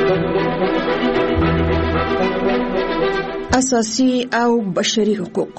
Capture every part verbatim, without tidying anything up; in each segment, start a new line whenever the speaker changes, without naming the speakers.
اساسي او بشري حقوق.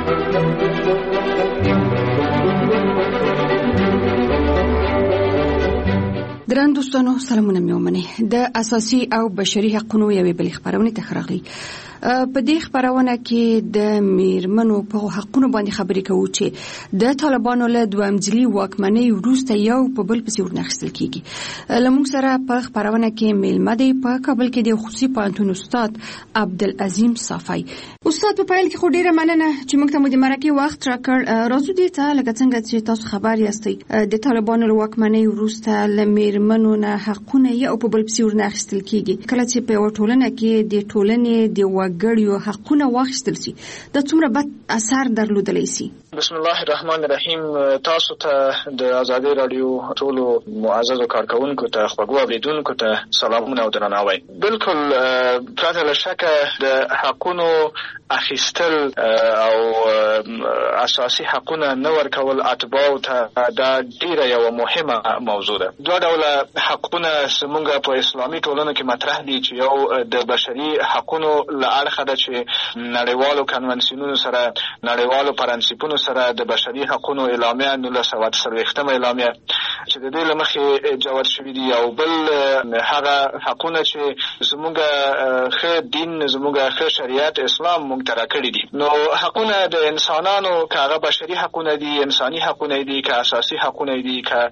دران دوستانو سلامونه مې ومنئ. د اساسي او بشري حقوقو یوې بلې خبرونه ته راغلي. په دې خبرونه کې د میرمنو په حقوقو باندې خبرې کوو چې د طالبانو له دوامځلي واکمنۍ وروسته یو په بل پسې ورنښتل کیږي. لمونږ سره په خبرونه کې میلمه دی په کابل کې د خصوصي پوهنتون استاد عبدالعظیم صافی. استاد په پیل کې خو ډیره مننه چې موږ ته مو د مرکې وخت راکړ. راځو دې ته لکه څنګه چې تاسو خبر یاستئ د طالبانو له واکمنۍ وروسته له میرمنو نه حقونه یو په بل پسې ورنښتل کیږي. کله چې په یوه ټولنه کې د ټولنې د ګړیو حقونه واخیستل شي د څومره بد اثر درلودلی شي.
بسم الله الرحمن الرحیم. تاسو ته د ازادي رادیو ټولو معززو کارکونکو ته خوږو اوریدونکو ته سلامونه او درناوی. بالکل پرته له شکه د حقونو اخیستل او اساسي حقونه نه ورکول اتباعو ته دا ډیره یو مهمه موضوع ده. دوه ډوله حقونه زموږ په اسلامي ټولنو کې مطرح دي چې یو د بشري حقونو له اړخه ده چې نړیوالو کنونسیونونو سره نړیوالو پرنسپونو سره د بشري حقوقو اعلامیه نولس سوه څلوېښتمه اعلامیه چې د دې له مخې جوړ شوي دي، او بل هغه حقونه چې زموږ ښه دین زموږ ښه شریعت اسلام موږ ته راکړي دي. نو حقونه د انسانانو که هغه بشري حقونه دي، انساني حقونه دي، که اساسي حقونه دي، که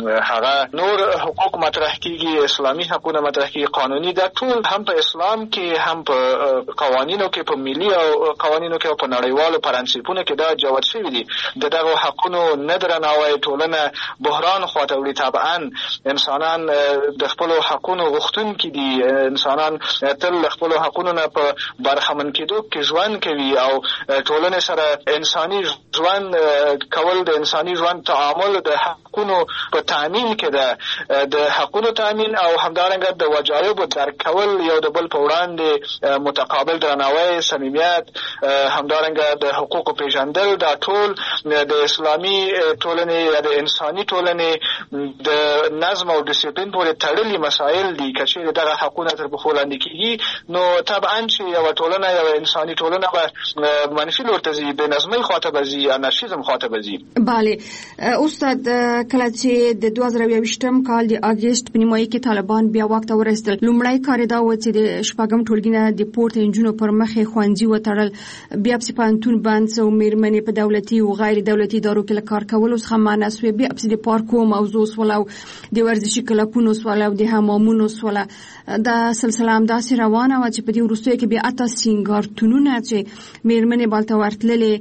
هغه نور حقوق مطرح کیږي، اسلامي حقونه مطرح کیږي، قانوني، دا ټول هم په اسلام کې هم په قوانینو کې په ملي او قوانینو کې او په نړیوالو پرنسپونو کې دا جوړ شوي دي. د دغه حقونو نه درناوی ټولنه بحران خواته وړي. طبعا انسانان د خپلو حقونو غوښتونکي دي، انسانان تل خپلو حقونو نه په برخمن کېدو کې ژوند کوي او ټولنې سره انساني ژوند کول، د انساني ژوند تعامل د حقونو په تامین کې ده. د حقونو تامین او همدارنګه د وجایبو درک کول، یو د بل په وړاندې متقابل درناوی، صمیمیت، همدارنګه د حقوقو پیژندل، دا ټول د اسلامي ټولنې یا د انساني ټولنې د نظم او ډیسپلین پورې تړلي مسایل دي. که چېرې دغه حقونه تر پښو لاندې کېږي نو طبعا چې یوه ټولنه یوه انساني ټولنه به منفي لور ته ځي، بې نظمۍ خواته به ځي، انارشیزم خواته به ځي.
بله استاد، کله چې د دوه زره یوویشتم کال د اګست په نیمایي کې طالبان بیا واک ته ورسېدل، لومړی کار یې دا و چې د شپږم ټولګي نه د پورته نجونو پر مخې ښوونځي وتړل، بیا پسې پوهنتون بند سو، میرمنې په دولتي او غیر دولتي ادارو کې له کار کولو څخه منع سوې، بیا پسې د پارکو موضوع سوله او د ورزشي کلبونو سوله او د حمامونو سوله. دا سلسله همداسې روانه وه چې په دې وروستیو کې بیا اته سینګارتونونه چې میرمنې بالته ورتللې،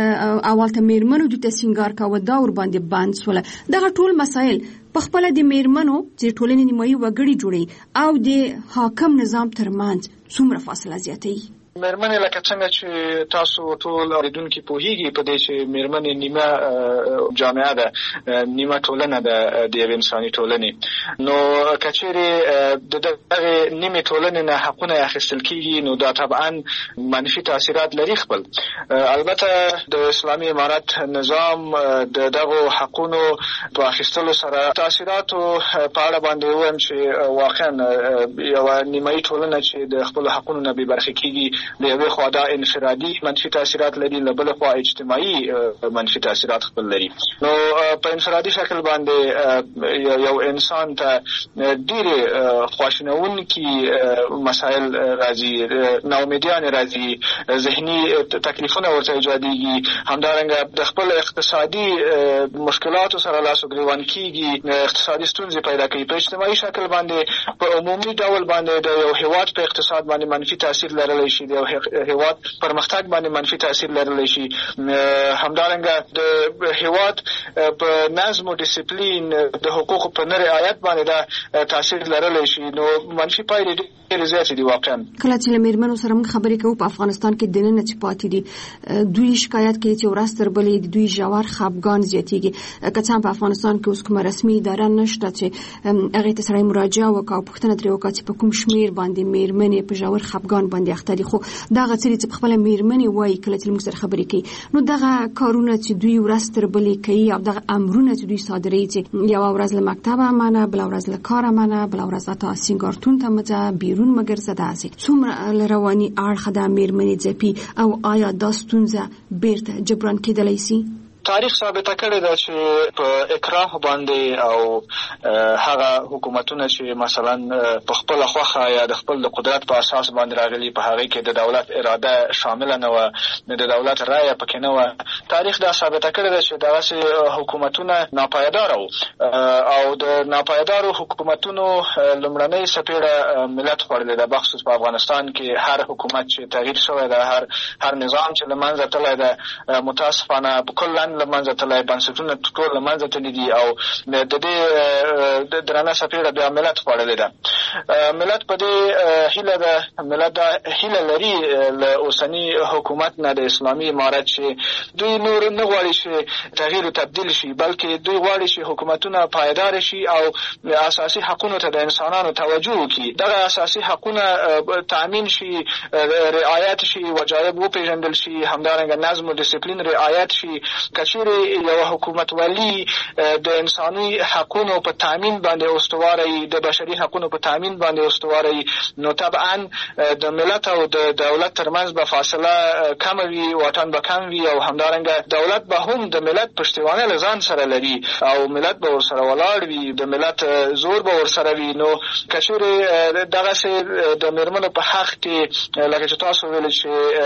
اول ته میرمنو دوی ته سینګار کوه، دا ورباندې بند سوله. دغه ټول مسایل په خپله د میرمنو چې ټولنې نیمایي وګړي جوړوي او د حاکم نظام ترمنځ څومره فاصله زیاتوي؟
میرمنې لکه څنګه چې تاسو ټول اوریدونکي پوهیږي په دې چې میرمنې نیمه جامعه ده، نیمه ټولنه ده د یوې انساني ټولنې. نو که چېرې د دغې نیمې ټولنې نه حقونه اخیستل کېږي نو دا طبعا منفي تاثیرات لري خپل. البته د اسلامي امارت نظام د دغو حقونو په اخیستلو سره تاثیراتو په اړه باندې ووایم چې واقعا یوه نیمایي ټولنه چې د خپلو حقونو نه بې برخې کېږي، له یوې خوا دا انفرادي منفي تاثیرات لري، له بلې خوا اجتماعي منفي تاثیرات خپل لري. نو په انفرادي شکل باندې یو انسان ته ډېرې خواشینونکي مسایل راځي، ناامیدیانې راځي، ذهني تکلیفونه ورته ایجادېږي، همدارنګه د خپل اقتصادي مشکلاتو سره لاس و ګریوان کېږي، اقتصادي ستونزې پیدا کوي. په اجتماعي شکل باندې په عمومي ډول باندې د یو هېواد په اقتصاد باندې منفي تاثیر لرلی شي، د هېواد پرمختګ باندې منفي تاثیر لرلی شي. همدارنګه د هېواد په نظم او ډیسپلین د حقوقو په نه رعایت باندې دا تاثیر لرلی شي. نو منفي پایلې ډېرې زیاتې دي واقعا.
کله چې له میرمنو سره موږ خبرې کوو په افغانستان کې دننه چې پاتې دي، دوی شکایت کوي چې ورځ تر بلې د دوی ژور خفګان زیاتېږي. که څه هم په افغانستان کې اوس کومه رسمي اداره نشته چې هغې ته سړی مراجعه وکړي او پوښتنه ترې وکړي چې په کوم شمېر باندې میرمنې په ژور خفګان باندې اخته دي، خو دغه څه چې خپل میرمنې وایي کله چې موږ سره خبرې کوي نو دغه کارونه چې دوی ورځ تر بلې کوي او دغه امرونه چې دوی صادروي چې یو ورځ له مکتبه منه بل ورځ له کاره منه بل ورځ تا سینګارتون ته مځه بیرون مګرځه داسې څومره رواني اړخ د میرمنې ځپي او آیا دا ستونزه بیرته جبران کېدلی شي؟
تاریخ ثابته کړی ده چې په اکراه باندې او هغه حکومتونه چې مثلا په خپل خوخه یا د خپل قدرت په اساس باندې راغلي په هغه کې د دولت اراده شامل نه و د دولت رائے پکې نه و. تاریخ دا ثابته کړی ده چې دغه حکومتونه ناپایدار او د ناپایدارو حکومتونو لومړنۍ سپېړه ملت خوړلې ده. بخصوص په افغانستان کې هر حکومت چې تغییر شوی ده هر هر نظام چې له منځه تللی ده متاسفانه کلا لمنځه تللی بنسټونه ټول لمنځه تللي دي او د دې درنه سپېړه بیا ملت خوړلې ده. ملت په دې هیله ده ملت دا هیله لري له اوسني حکومت نه د اسلامي امارت چې دوی نور نه غواړي چې تغییر او تبدیل شي بلکې دوی غواړي چې حکومتونه پایدار شي او اساسي حقوقو ته د انسانانو توجه وکړي. دغه اساسي حقوقونه تامین شي رعایت شي وجایب وپېژندل شي همدارنګه نظم او ډیسپلین رعایت شي. کچېرې یو حکومت ولی د انساني حقوقو په تامین باندې استواره د بشري حقوقو په تامین باندې استواره نو طبعا د ملت او د دولت ترمنځ به فاصله کم وي واټن به کم وي او همدارنګه دولت به هم د ملت پشتوانه لزان سره لري او ملت به ورسره ولاړ وي د ملت زور به ورسره وي. نو کچېرې دغه څه د میرمنو په حق کې لکه چې تاسو ویل چې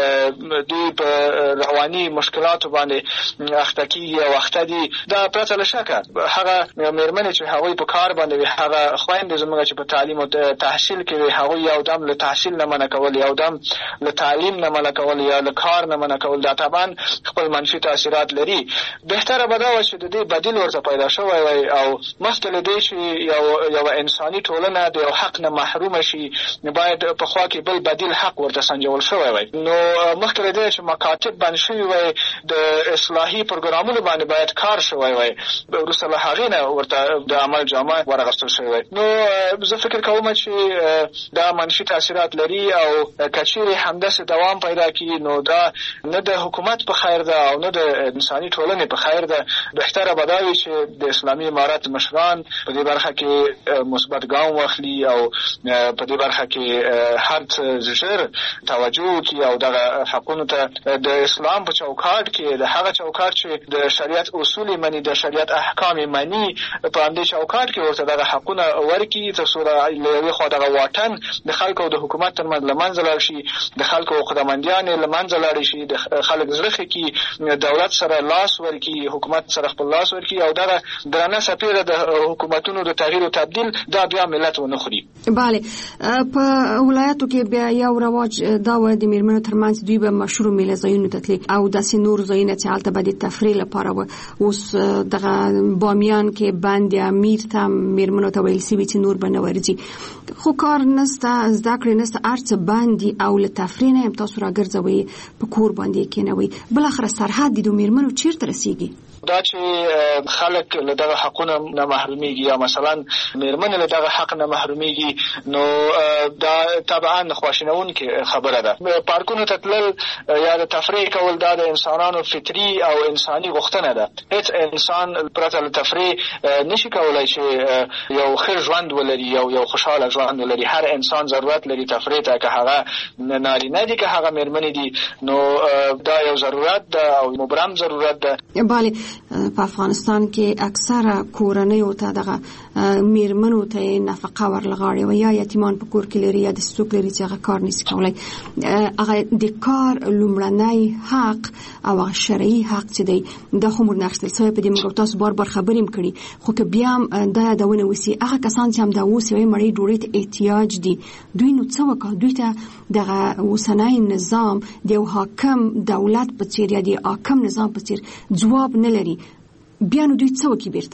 دوی په رواني مشکلاتو باندې اخته کېږي او اخته دي دا پرته له شکه هغه میرمنې چې هغوی په کار باندې وي هغه خویندې زموږ چې په تعلیم او تحصیل کې وي هغوی یو دم له تحصیل نه منع کول یو دم له تعلیم نه منع کول یا له کار نه منع کول دا طبعا خپل منفي تاثیرات لري. بهتره به دا وه چې د دې بدیل ورته پیدا شوی وی او مخکې له دې چې یو یو انساني ټولنه د یو حق نه محرومه شي باید په خوا کې بل بدیل حق ورته سنجول شوی وی. نو مخکې له دې چې مکاتب بند شوي وی د اصلاحي پروګرامونو باندې باید کار شوی وی وروسته له هغې نه ورته د عمل جامه ورغستل شوی وی. نو زه فکر کوم چې دا منفي تاثیرات لري او کچېرې همداسې دوام پیدا کړي نو دا نه د حکومت په خیر ده او نه د انساني ټولنې په خیر ده. بهتره به دا وي چې د اسلامي امارت مشران په دې برخه کې مثبت ګام واخلي او په دې برخه کې هر څه ژر توجه وکړي او دغه حقونو ته د اسلام په چوکاټ کې د هغه چوکاټ چې د شریعت اصول مني د شریعت احکام مني په همدې چوکاټ کې ورته دغه حقونه ورکړي تر څو له یوې خوا دغه واټن د خلکو او د حکومت ترمنځ له منځه لاړ شي د خلکو خدمتګانې له منځه لاړې شي د خلک زړه ښه کړي دولت سره لاس ورکړي حکومت سره خپل لاس ورکړي او دغه درنه سپېړه د حکومتونو د تغییر او تبدیل دا بیا ملت ونه خوري.
بله په ولایتو کې بیا یو رواج دا و د میرمنو ترمنځ دوی به مشهور میله ځایونو ته تلي او داسې نور ځایونه چې هلته به د تفریح لپاره و اوس دغه بامیان کې بند امیر ته میرمنو ته ویل شوي چې نور به نه ورځي خو کار نسته زده کړې نسته هر څه بند دي او له تفریح نه هم تاسو راګرځوئ په کور باندې کېنوئ بالاخره سرحد دي د میرمنو چیرته رسیږي؟
دا چې خلک له دغه حقونو نه محرومیږي یا مثلا میرمنې له دغه حق نه محرومیږي نو دا طبعا خواشینونکې خبره ده. پارکونو ته تلل یا د تفریح کول دا د انسانانو فطري او انساني غوښتنه ده. هیڅ انسان پرته له تفریح نشي کولی چې یو ښه ژوند ولري یو یو خوشحاله ژوند ولري. هر انسان ضرورت لري تفریح ته که هغه نارینه دي که هغه میرمنې دي نو دا یو ضرورت ده او مبرم ضرورت ده.
بله په افغانستان کې اکثره کورنیو ته دغه میرمنو ته نفقه ورلغاړي و یا یتیمان په کور کې لري یا د څوک لري چې هغه کار نشي کولی هغه د کار لومړنی حق او هغه شرعي حق چې دی دا خو موږ نه اخیستل سوی په دې موږ تاسو بار بار خبرې هم کړي خو که بیا هم دا یادونه وسي هغه کسان چې هم دا اوس یوې مړۍ ډوډۍ ته احتیاج دي دوی نو څه وکړه دوی ته دغه اوسنی نظام د یو حاکم دولت په څېر یا د حاکم نظام په څېر ځواب نه لري بیا نو دوی څه وکړي بیرته؟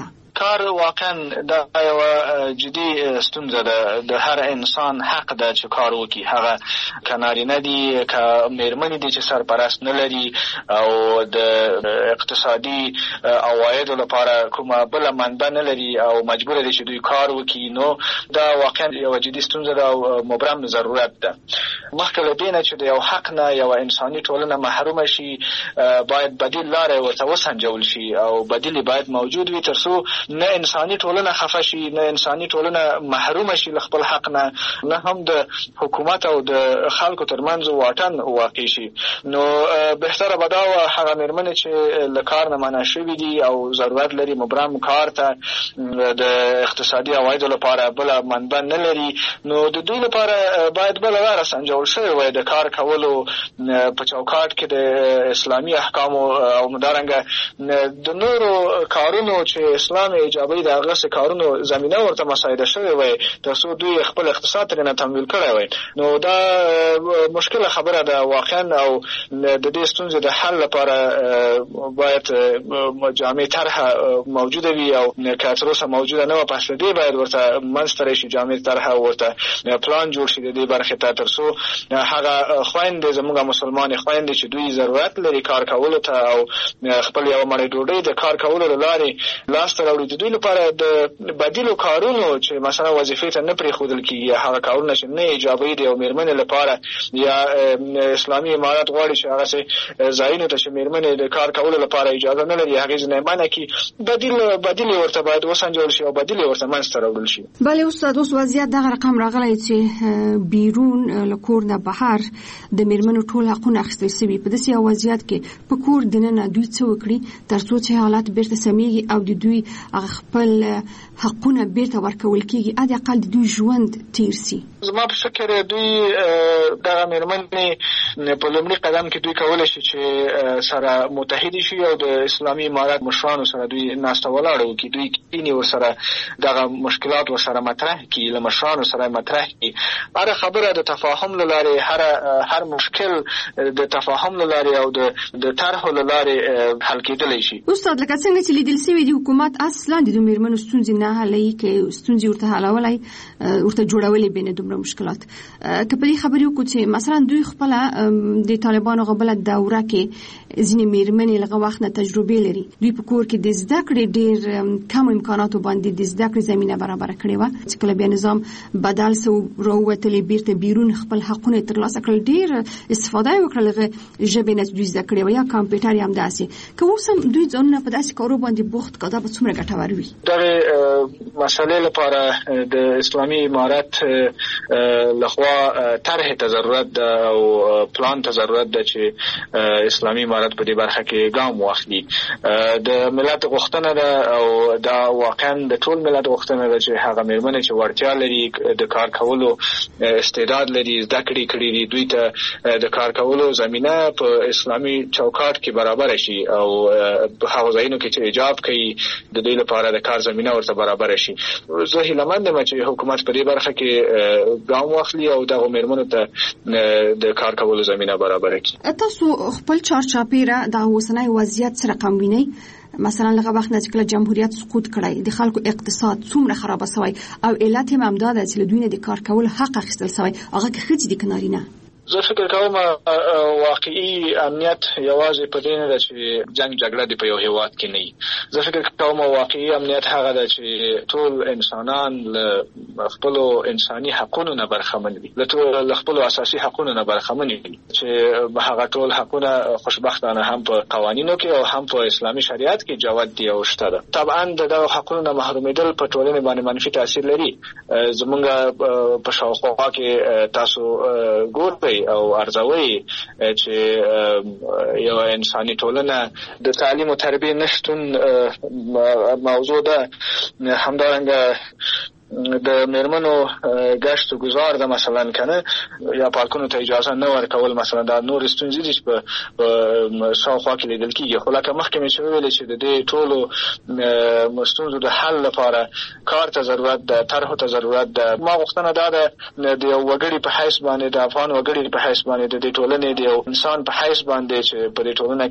کار واقعا دا یو جدي ستونزه ده. د هر انسان حق ده چې کار وکړي، هغه که نارینه دي که میرمنې دي چې سرپرست نه لري او د اقتصادي عوایدو لپاره کومه بله منبع نه لري او مجبور دي چې دوی کار وکړي، نو دا واقعا یو جدي ستونزه ده او مبرم ضرورت ده. مخکې له دې نه چې د یو حق نه یو انساني ټولنه محرومه شي، باید بدیل لارې ورته وسنجول شي او بدیل باید موجود وي تر څو نه انساني ټولنه خفه شي، نه انساني ټولنه محرومه شي له خپل حق نه، نه هم د حکومت او د خلکو ترمنځ واټن واقع شي. نو بهتره به دا وه هغه مېرمنې چې له کار نه منع شوي دي او ضرورت لري مبرم کار ته د اقتصادي عوایدو لپاره بله منبع نه لري، نو د دوی لپاره باید بله لاره سنجول شوې وای د کار کولو په چوکاټ کې د اسلامي احکامو او همدارنګه د نورو کارونو چې اسلام ایجابوي د هغسې کارونو زمینه ورته مساعده شوې وای تر څو دوی خپل اقتصاد ترېنه تمویل کړی وای. نو دا مشکله خبره ده واقعا، او د دې ستونزې د حل لپاره باید جامع طرحه موجوده وي او که تر اوسه موجوده نه وه پس له دې باید ورته منځته راشي جامع طرحه ورته پلان جوړ شي د دې برخې ته تر څو هغه خویندې زموږ مسلمانې خویندې چې دوی ضرورت لري کار کولو ته او خپل یوه مړۍ ډوډۍ د کار کولو له لارې لاسته راوړي، د دوی لپاره د بدیلو کارونو چې مثلا وظیفې ته نه پرېښودل کېږي، هغه کارونه چې نه ایجابوي د یو مېرمنې لپاره یا اسلامي امارت غواړي چې هغسې ځایونو ته چې مېرمنې د کار کولو لپاره اجازه نه لري هغې ځینې منع کړي، بدیل بدیل یې ورته باید وسنجول شي او بدیل یې ورته منځته راوړل شي.
بله استاد، اوس وضعیت دغه رقم راغلی چې بیرون له کور نه بهر د مېرمنو ټول حقونه اخیستل سوي، په داسې یو وضعیت کې په کور دننه دوی څه وکړي تر څو چې حالات بیرته سمیږي او د دوی خپل حقونه بیرته ورکول کېږي، حد اقل د دوی ژوند تیر سي؟
زما په فکر دوی دغه مېرمنې په لومړي قدم کې دوی کولی شي چې سره متحدې شي او د اسلامي امارت مشرانو سره دوی ناسته ولاړه وکړي، دوی کښېني ورسره دغه مشکلات ورسره مطرح کړي، له مشرانو سره مطرح کړي. هره خبره د تفاهم له لارې، هر هر مشکل د تفاهم له لارې او د طرحو له لارې حل کېدلی شي.
استاد، لکه څنګه چې لیدل سوي دي حکومت اصلا د مېرمنو ستونزې نه حلوي، که ستونزې ورته حلولی ورته جوړولی بینه دومره مشکلات. که په دې خبرې وکړو چې مثلا دوی خپله د طالبانو غبله دوره کې ځینې مېرمنې لږ وخت نه تجربې لري، دوی په کور کې د زده کړې ډېر کم امکاناتو باندې د زده کړې زمینه برابره کړې وه، چې کله بیا نظام بدل سو راووتلې بیرته بیرون خپل حقونه یې ترلاسه کړل، ډېر استفاده یې وکړه لږ ژبې نه دوی زده کړې وه یا کمپیوټر یې همداسې. که اوس هم دوی ځانونه په داسې کارو باندې بوخت کړه، دا به څومره ګټور وي؟
دغې مسئلې لپاره د اسلامي امارت لخوا طرحې ته ضرورت ده او پلان ته ضرورت ده چې اسلامي امارت په دې برخه کې ګام واخلي. د ملت غوښتنه ده او دا واقعا د ټول ملت غوښتنه ده چې هغه مېرمنې چې وړتیا لري د کار کولو استعداد لري، زده کړې کړي دي، دوی ته د کار کولو زمینه په اسلامي چوکاټ کې برابر شي او په هغو ځایونو کې چې ایجاب کوي د دوی لپاره د کار زمینه ورته برابر شي. زه هیلهمند یم چې حکومت په دې برخه کې ګام واخلي او دغو مېرمنو ته د کار کولو زمینه برابر کړي.
تاسو خپل چارچاپېره د اوسنی وضعیت څه رقم وینئ؟ مثلا لغه وخت نه چې کله جمهوریت سقوط کړی د خلکو اقتصاد څومره خراب شوی او علت یې هم دا ده چې له دوی نه د کار کول حق اخیستل شوی، هغه که ښځې دي که نارینه.
زه فکر کوم واقعي امنیت یوازې په دې نه ده چې جنګ جګړه دی په یو هیواد کې نه وي. زه فکر کوم واقعي امنیت هغه ده چې ټول انسانان له خپلو انساني حقونو نه برخمن وي، له خپلو اساسي حقونو نه برخمن وي، چې هغه ټول حقونه خوشبختانه هم په قوانینو کې او هم په اسلامي شریعت کې جوت دي او شته ده. طبعا د دغو حقونو نه محرومېدل په ټولنې باندې منفي تاثیر لري. زمونږ په شاوخوا کې تاسو ګورئ او ارزوي چې یو انساني ټولنه د تعلیم او تربیه نشتون موضوع ده. همدارنګه د میرمنو گشت و گذار د مثلا کنه یا پارکونو ته اجازه نه ورکول مثلا دا نور ستونزې دي په شاوخوا کې لیدل کیږي. خو لکه مخکې مې ویل چې د دې ټولو ستونزو د حل لپاره کار ته ضرورت ده، طرحو ته ضرورت ده. ما غوښتنه دا ده د یو وګړي په حیث باندې د افغان وګړي په حیث باندې د دې ټولنې د یو انسان په حیث باندې چې په دې ټولنه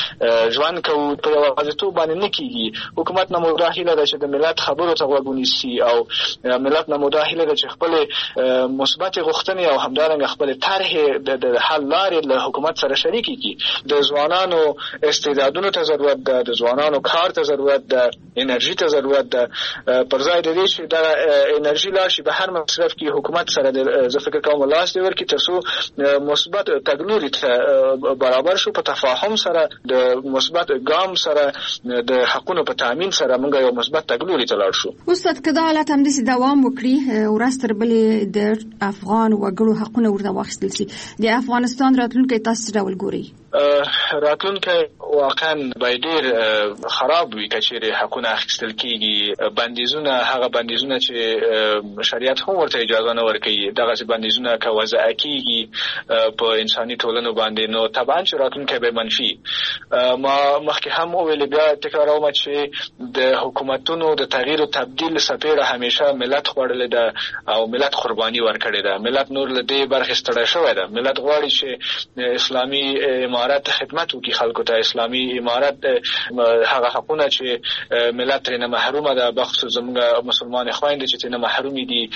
کې ژوند کوو په یوازیتوب باندې نه کیږي. حکومت نه مودا هیله ده چې د ملت خبرو ته غوږ ونیسي او ملت نه مودا هیله ده چې خپل مثبت غوښتنې او همدارنګه خپل طرح د حل لارې له حکومت سره شریکي کړي. د ځوانانو استعدادونو ته ضرورت ده، د ځوانانو کار ته ضرورت ده، انرژي ته ضرورت ده. پر ځای د دې چې دا انرژي لاړ شي به هر مصرف کې حکومت سره د زه فکر کوم لاس دی ورکړي ترڅو مثبت تګلوري ته برابر شو، په تفاهم سره د مثبت ګام سره د حقونو په تامین سره موږ یو مثبت تګلوري ته لاړ شو.
استاد کدا حالت هم دې دوام وکړي ورستر بلې د افغان وګړو حقونه ورته واخیستل شي، د افغانستان راتلونکي تاسو ډول ګوري؟
راتلونکي واقعا به ډیر خراب وي کچېرې حقونه اخیستل کیږي. بندیزونه هغه بندیزونه چې شریعت هم ورته اجازه نه ورکوي دغه بندیزونه که وضع کیږي په انساني ټولنو باندې نو طبعا چې راتلونکي به منفي. ما مخکې هم ویل بیا تکراروم چې د حکومتونو د تغییر او تبديل سپېړه همیشه ملت خوړلې ده او ملت قرباني ورکړې ده. ملت نور له دې برخې ستړی شوی ده. ملت غواړي چې اسلامي امارت خدمت وکړي خلکو ته. اسلامي امارت هغه حقونه چې ملت ترې نه محرومه ده، بخصوص زموږ مسلمان خويندې چې ترې نه محروم دي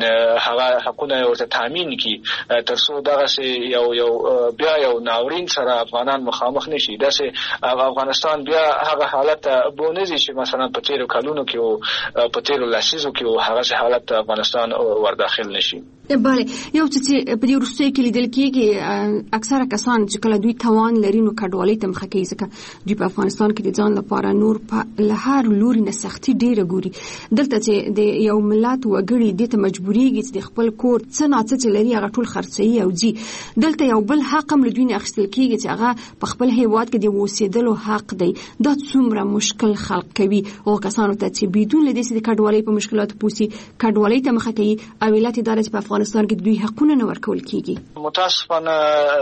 هغه حقونه ورته تامین کړي ترڅو دغه یو یو بیا یو ناورین سره افغانان مخامخ نشي. داسې افغانستان بیا هغه حالت بونځي چې مثلا په تیرو کلونو کې او په تیرو لسیزو کې هغه حالت افغانستان ورداخل نشي.
بله یو چې په دې وروستیو کې لیدل کېږي اکثره کسان چې کله دوی توان لري نو کډوالۍ ته مخه کوي ځکه دوی په افغانستان کې د ځان لپاره نور په لهر لوري نه سختي ډیره ګوري. دلته چې د یو ملت وګړي د ته مجبوريږي چې خپل کور څه ناڅه چې لري هغه ټول خرڅي او جی دلته یو بل حق هم لدوی نه اخیستل کېږي چې هغه په خپل هیواد کې د اوسېدلو حق دی. دا څومره مشکل خلق کوي او کسانو ته چې بدون لدې چې د کډوالۍ په مشکلاتو پوسي کډوالۍ ته مخه کوي او ولایت ادارې په افغانستان کې دوی حقونه نه ورکول کېږي.
متاسفانه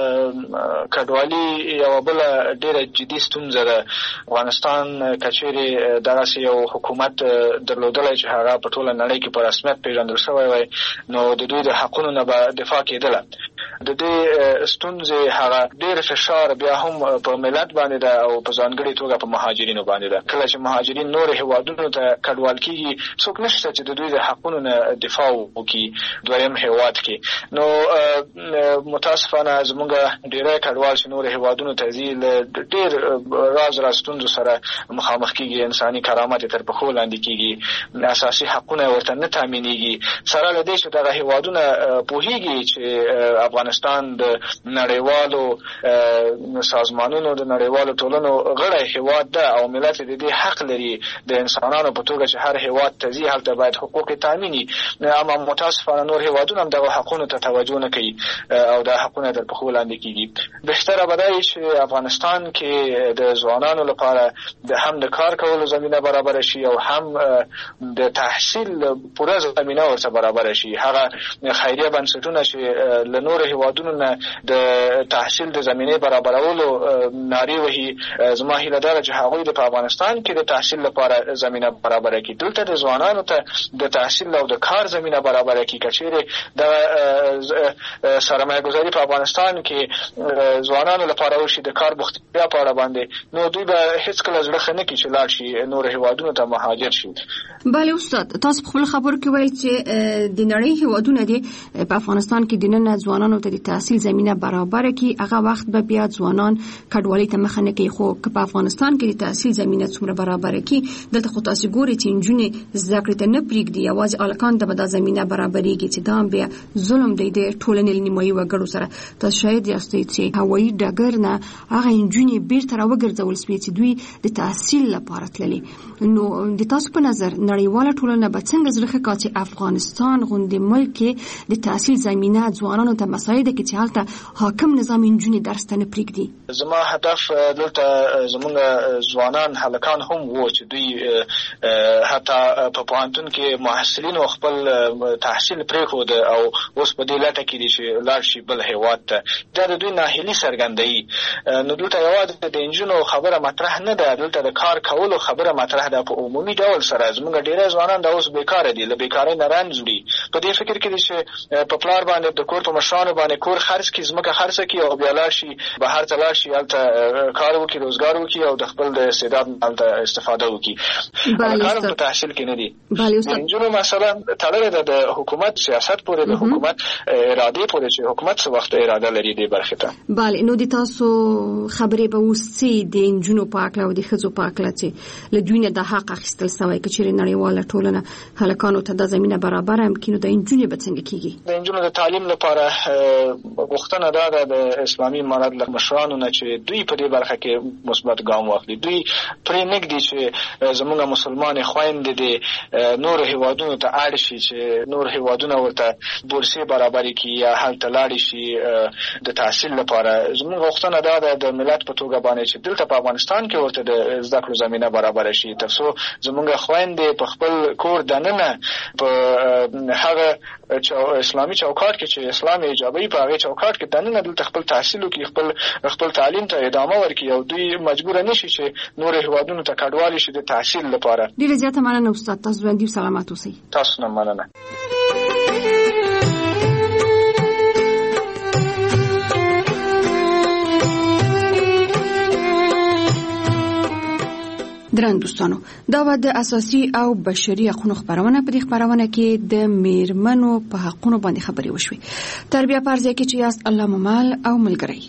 کډوالۍ یو بل ډېر جدي ستونزه ده. افغانستان کچېرې دغه یو حکومت درلودلای چې هغه په ټوله نړۍ کې په رسمیت پیژندل شوی وای نو د دوی د حقونو نه به دفاع کېدله. د دې ستونزې هغه ډېر فشار بیا هم په ملت باندې ده او په ځانګړې توګه په مهاجرینو باندې ده. کله چې مهاجرین نور هیوادونو ته کډوال کېږي څوک نشته چې د دوی د حقونو نه دفاع وکړي دویم هیواد کې. نو متاسفانه زموږ ډېری کډوال چې نور هیوادونو ته ځي له ډېر راز راز ستونزو سره مخامخ کېږي. انساني کرامت تر پښو لاندې کېږي، اساسي حقونه ورته نه تامینېږي. سره له دې چې دغه هیوادونه پوهېږي چې افغانستان د نړیوالو سازمانونو د نړیوالو ټولنو غړی هیواد ده او ملت د دې حق لري د انسانانو په توګه چې هر هیواد ته ځي هلته باید حقوق تامیني. اما متاسفانه نور هیوادونه هم دغه حقونو ته توجه نه کوي او دا حقونه تر پښو لاندې کېږي. بهتره به دا وي چې افغانستان کې د ځوانانو لپاره د هم د کار کولو زمینه برابر شي او هم د تحصیل پوره زمینه ورته برابر شي. هغه خیریه بنسټونه چې له نور هیوادونو نه د تحصیل د زمینه برابرولو ناری وهي زما هیله ده چې هغوی د افغانستان کې د تحصیل لپاره زمینه برابر کړي. دلته د ځوانانو ته د تحصیل او د کار زمینه برابر کړي. کچېرې د سرمایه گذاري په افغانستان کې ځوانانو لپاره وشي د کار بوختیا په اړه باندې نو دوی به هیڅ کله زړه ښه نه کړي چې لاړ شي نور هیوادونو ته مهاجر شي.
بله استاد تاسو په خپل خبرو کې ویل چې د نړۍ هیوادونه دي په افغانستان کې د نن ځوانانو ته د تحصیل زمینه برابر کړي. هغه وخت به بیا ځوانان کډوالۍ ته مخه نه کوي. خو که په افغانستان کې د تحصیل زمینه څومره برابر کړي دلته خو تاسو ګورئ چې نجونې زده کړې ته نه پرېږدي یوازې الکان ته به دا زمینه برابرېږي چې دا بیا ظلم دی د ټولنې نیمایي وګړو سره. تاسو شاید یاستئ چې هوایي ډګر نه هغه نجونې بیرته راوګرځول سوې چې دوی د تحصیل لپاره تللې. نو د تاسو په نظر نړیواله ټولنه به څنګه زړه ښه کړي چې افغانستان غوندې ملک کې د تحصیل زمینه ځوانانو ته مساعده کړي چې هلته حاکم نظام نجونې درس ته نه پرېږدي؟
زما هدف دلته زموږ ځوانان هلکان هم وو چې دوی حتی په پوهنتون کې محصلین خپل تحصیل پرېښود او اوس په دې لټه کې دي چې لاړ شي بل هېواد ته. دا د دوی ناهیلي څرګندوي. نو دلته یوازې د نجونو خبره مطرح نه ده، دلته د کار کولو خبره مطرح ده. په عمومي ډول سره زموږ ډېری ځوانان دا اوس بیکاره دي، له بیکارۍ نه رنځ وړي. په دې فکر کې دي چې په پلار باندې د کور په مشرانو باندې کور خرڅ کړي، ځمکه خرڅ کړي او بیا لاړ شي بهر ته لاړ شي، هلته کار وکړي، روزګار وکړي او د خپل د استعداد هلته استفاده وکړي. هلکان په تحصیل کې نه دي. د نجونو مسله تړلې ده د حکومت سیاست پورې، د حکومت ارادې پورې چې حکومت څه وخت اراده لري دې برخې ته.
بله، نو د تاسو خبرې به اوس څه د نجونو په هکله او د ښځو په هکله چې له دوی نه د حق اخیستل سوی که چېرې نړیواله ټولنه هلکانو ته دا زمینه برابره هم کړي، نو د نجونې به څنګه کېږي؟
د نجونو د تعلیم لپاره غوښتنه دا ده د اسلامي امارت له مشرانو نه چې دوی په دې برخه کې مثبت ګام واخلي. دوی پرې نږدي چې زموږ مسلمانې خویندې د نورو هیوادونو ته اړ شي، چې نور هیوادونه ورته بورسي برابرې کړي یا هلته لاړې شي د تحصیل لپاره. زموږ غوښتنه دا ده د ملت په توګه باندې چې دلته په افغانستان کې ورته د زده کړو زمینه برابره شي، تر څو زموږ خویندې په خپل کور دننه په هغه اسلامي چوکاټ کې چې اسلام ایجابوي په هغې چوکاټ کې دننه دلته خپل تحصیل وکړي، خپل خپل تعلیم ته ادامه ورکړي او دوی مجبوره نشي چې نور هیوادونو ته کډوالي شي د تحصیل لپاره.
ډېره زیاته مننه استاد، تاسو ژوندي او سلامت اوسئ.
تاسو نه مننه.
درن دوستانو، دا و د اساسي او بشري حقوقو خبرونه. په دې خبرونه کې د میرمنو په حقوقو باندې خبرې وشوي. تر بیا پرځای کې چې یاست الله ممال او ملګری.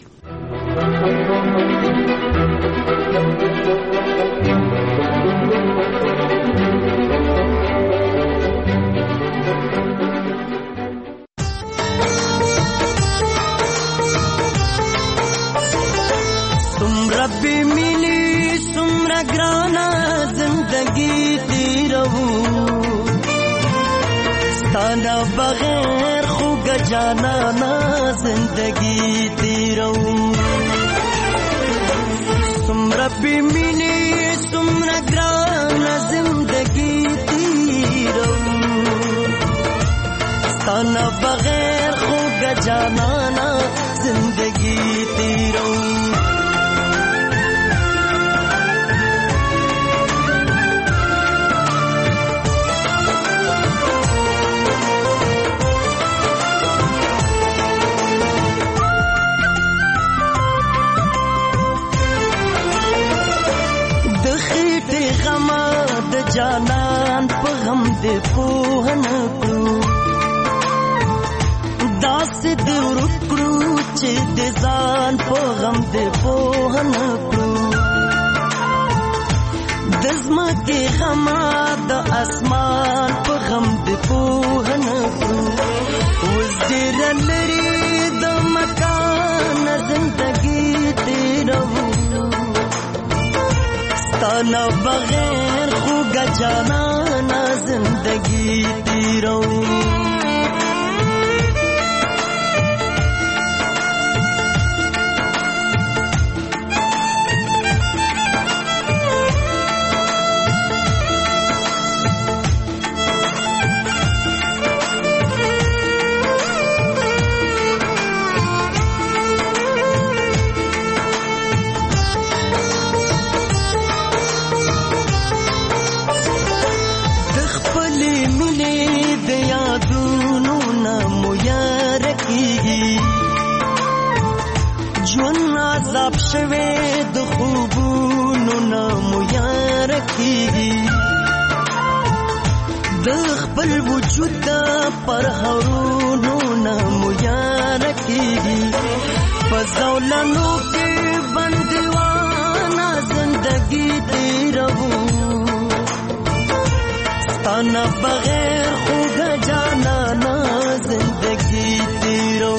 ربی ملی سمرا گرانا زندگی تیرہو ستانا بغیر خوگ جانانا زندگی تیرہو سم ربی ملی سمرا گرانا زندگی تیرہو ستانا بغیر خوگ جانانا زندگی تیرہو جانان په غم دې پوهن کړو داسې دې ورکړو چې دې ځان په غم دې پوهن کړو د ځمکې غم د اسمان په غم دې پوهن کړو اوس ډېر لري د مکان زندګي تیرو ستانه بغیر خوگا جانانا زندگی تیرو عذاب شوه د خوبونو نامو یار کیږي د خپل وجود پر هرونو نامو یار کیږي فزولانو کې بندوانا زندگی تیرو ستانا بغیر خوګ جانا نا زندگی تیرو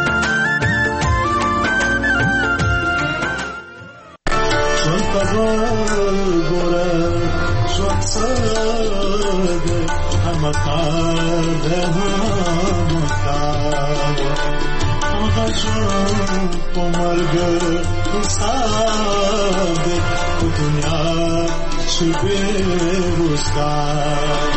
Oh مکار مکار غشون پمرگ حساب دنیا شبه روزگار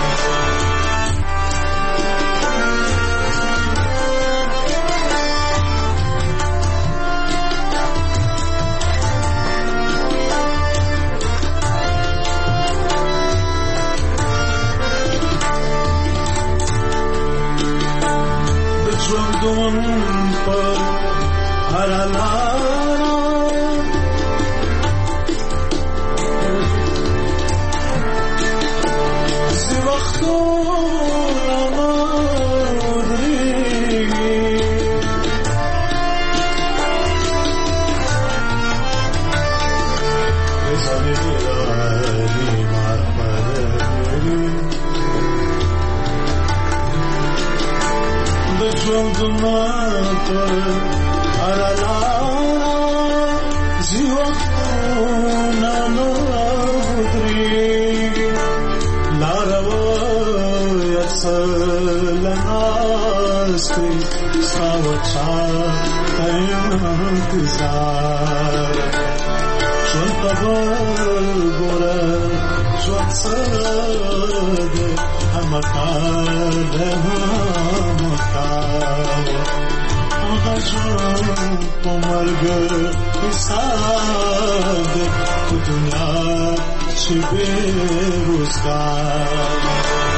ژوندون په هر لاره زه وختونه ودرېږي زمې راني مارپرې د ژوندونه په هر لاره زه وختونه ودرېږي لاره وایه څه له ناستې ستا وچا ته انتظار ژوند ته به ګوره ژوند څه دی همه کار دی همه کار هغه ژوند په مرګ حساب دی په دنیا چې بې روزګار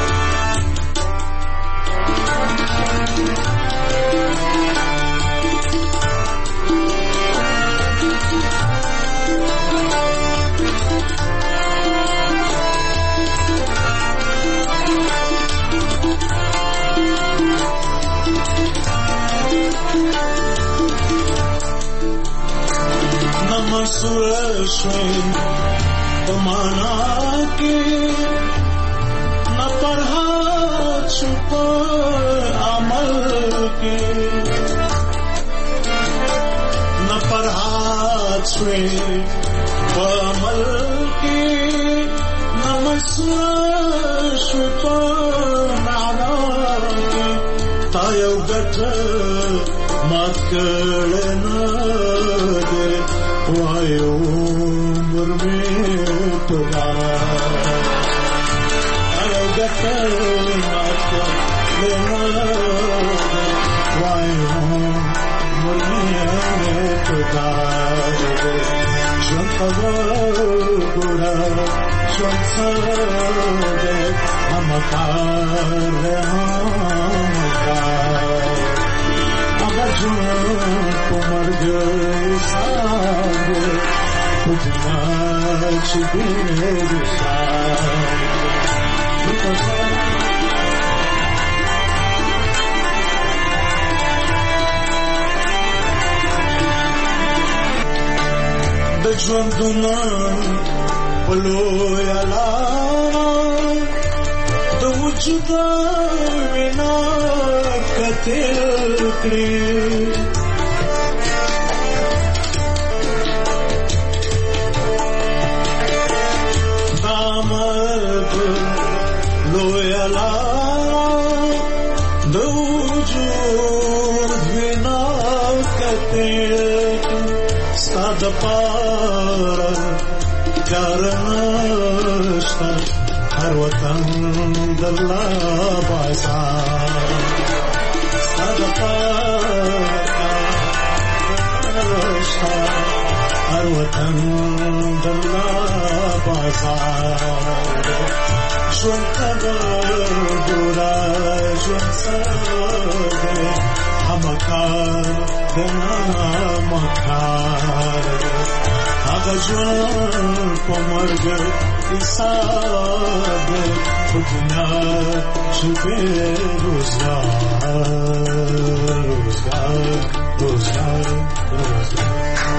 مسئول شوی په معنا کې نه فرحت شو په عمل کې نه فرحت شوی په عمل کې نه مسئول شوی په معنا کې تا یو ګټ مات کړی نه دی وای عمر میں تبا ارے گٹر مات لینا وای عمر میں تبا ژوند په ګوره ژوند څه دی همه کار دی همه کار هغه ژوند په مرګ حساب دی په دنیا چې بې د ژوندونه په لویه لاره د وجود وینا کتل کړي دا مرګ لویه لاره د وجود وینا کتل ستا د پاره جار نشته هر وطن درلا بازار ستا د پاره نشته هر وطن درلا بازار ژوند ته ګوره ژوند څه دی همه کار دی همه کار هغه ژوند په مرګ حساب دی په دنیا چې بې روزګار روزګار روزګار روزګار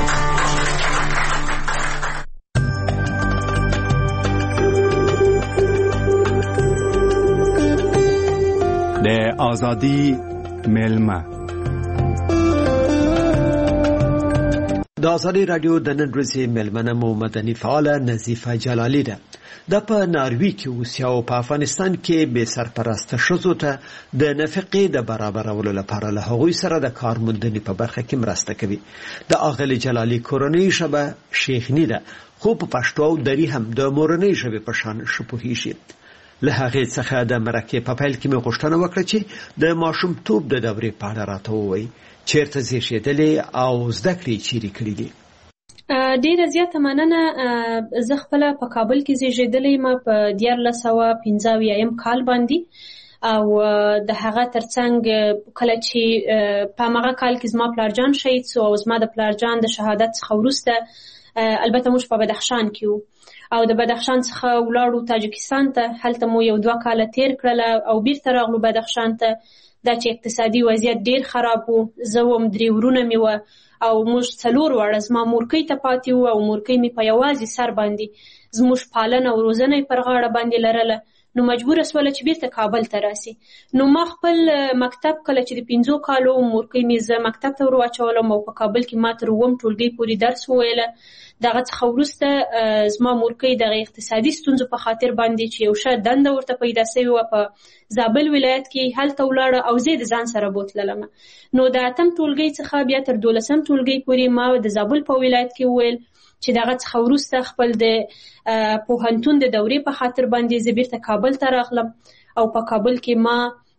د آزادی ملمه
د ازادي رادیو د نن ورځې مېلمنه مو مدني فعاله نظیفه جلالي ده. د په ناروی کې اوسي او په افغانستان کې به سرپرسته ښځو ته د نفقې د برابرولو لپاره له هغوی سره د کار موندنې په برخه کې مرسته کوي. د اغلې جلالي کورنۍ ژبه شیخني ده، خو په پښتو او دري هم د مورنۍ ژبې په شان ښه پوهېږي. له هغې څخه د مرکې په پیل کې مې غوښتنه وکړه چې د ماشومتوب د دورې په اړه راته ووایي، چیرته زیږېدلې او زده کړې چیرې کړې دي.
ډیره زیاته مننه. زه خپله په کابل کې زیږېدلې یم په دیارلس سوه پنځه اویایم کال باندې، او د هغه ترڅنګ کله چې په هماغه کال کې زما پلارجان شهید سو او زما د پلارجان د شهادت څخه وروسته البته موږ په بدخشان کې وو او د بدخشان څخه ولاړو تاجکستان ته. هلته مو یو دوه کاله تیر کړله او بیرته راغلو بدخشان ته. دا چې اقتصادي وضعیت ډیر خراب وو. زه وم، درې ورونه مې وه او موږ څلور واړه. زما مورکۍ ته پاتې وو او مورکۍ مې په یوازې سر باندې زموږ پالنه او روزنه یې پر غاړه باندې لرله. نو مجبوره سوله چې بیرته کابل ته راسي. نو ما خپل مکتب کله چې د پنځو کالو مورکۍ مې زه مکتب ته ور واچولم او په کابل کې ما تر اووم ټولګۍ پورې درس وویله. دغه څخه وروسته زما مورکۍ دغه اقتصادي ستونزو په خاطر باندې چې یو ښه دنده ورته پیدا سوې وه په زابل ولایت کې، هلته ولاړه او زه یې د ځان سره بوتللم. نو د اتم ټولګۍ څخه بیا تر دولسم ټولګۍ پورې ما د زابل په ولایت کې وویل چې دغه څخه وروسته خپل د پوهنتون د دورې په خاطر باندې زه بیرته کابل ته راغلم او په کابل کې ما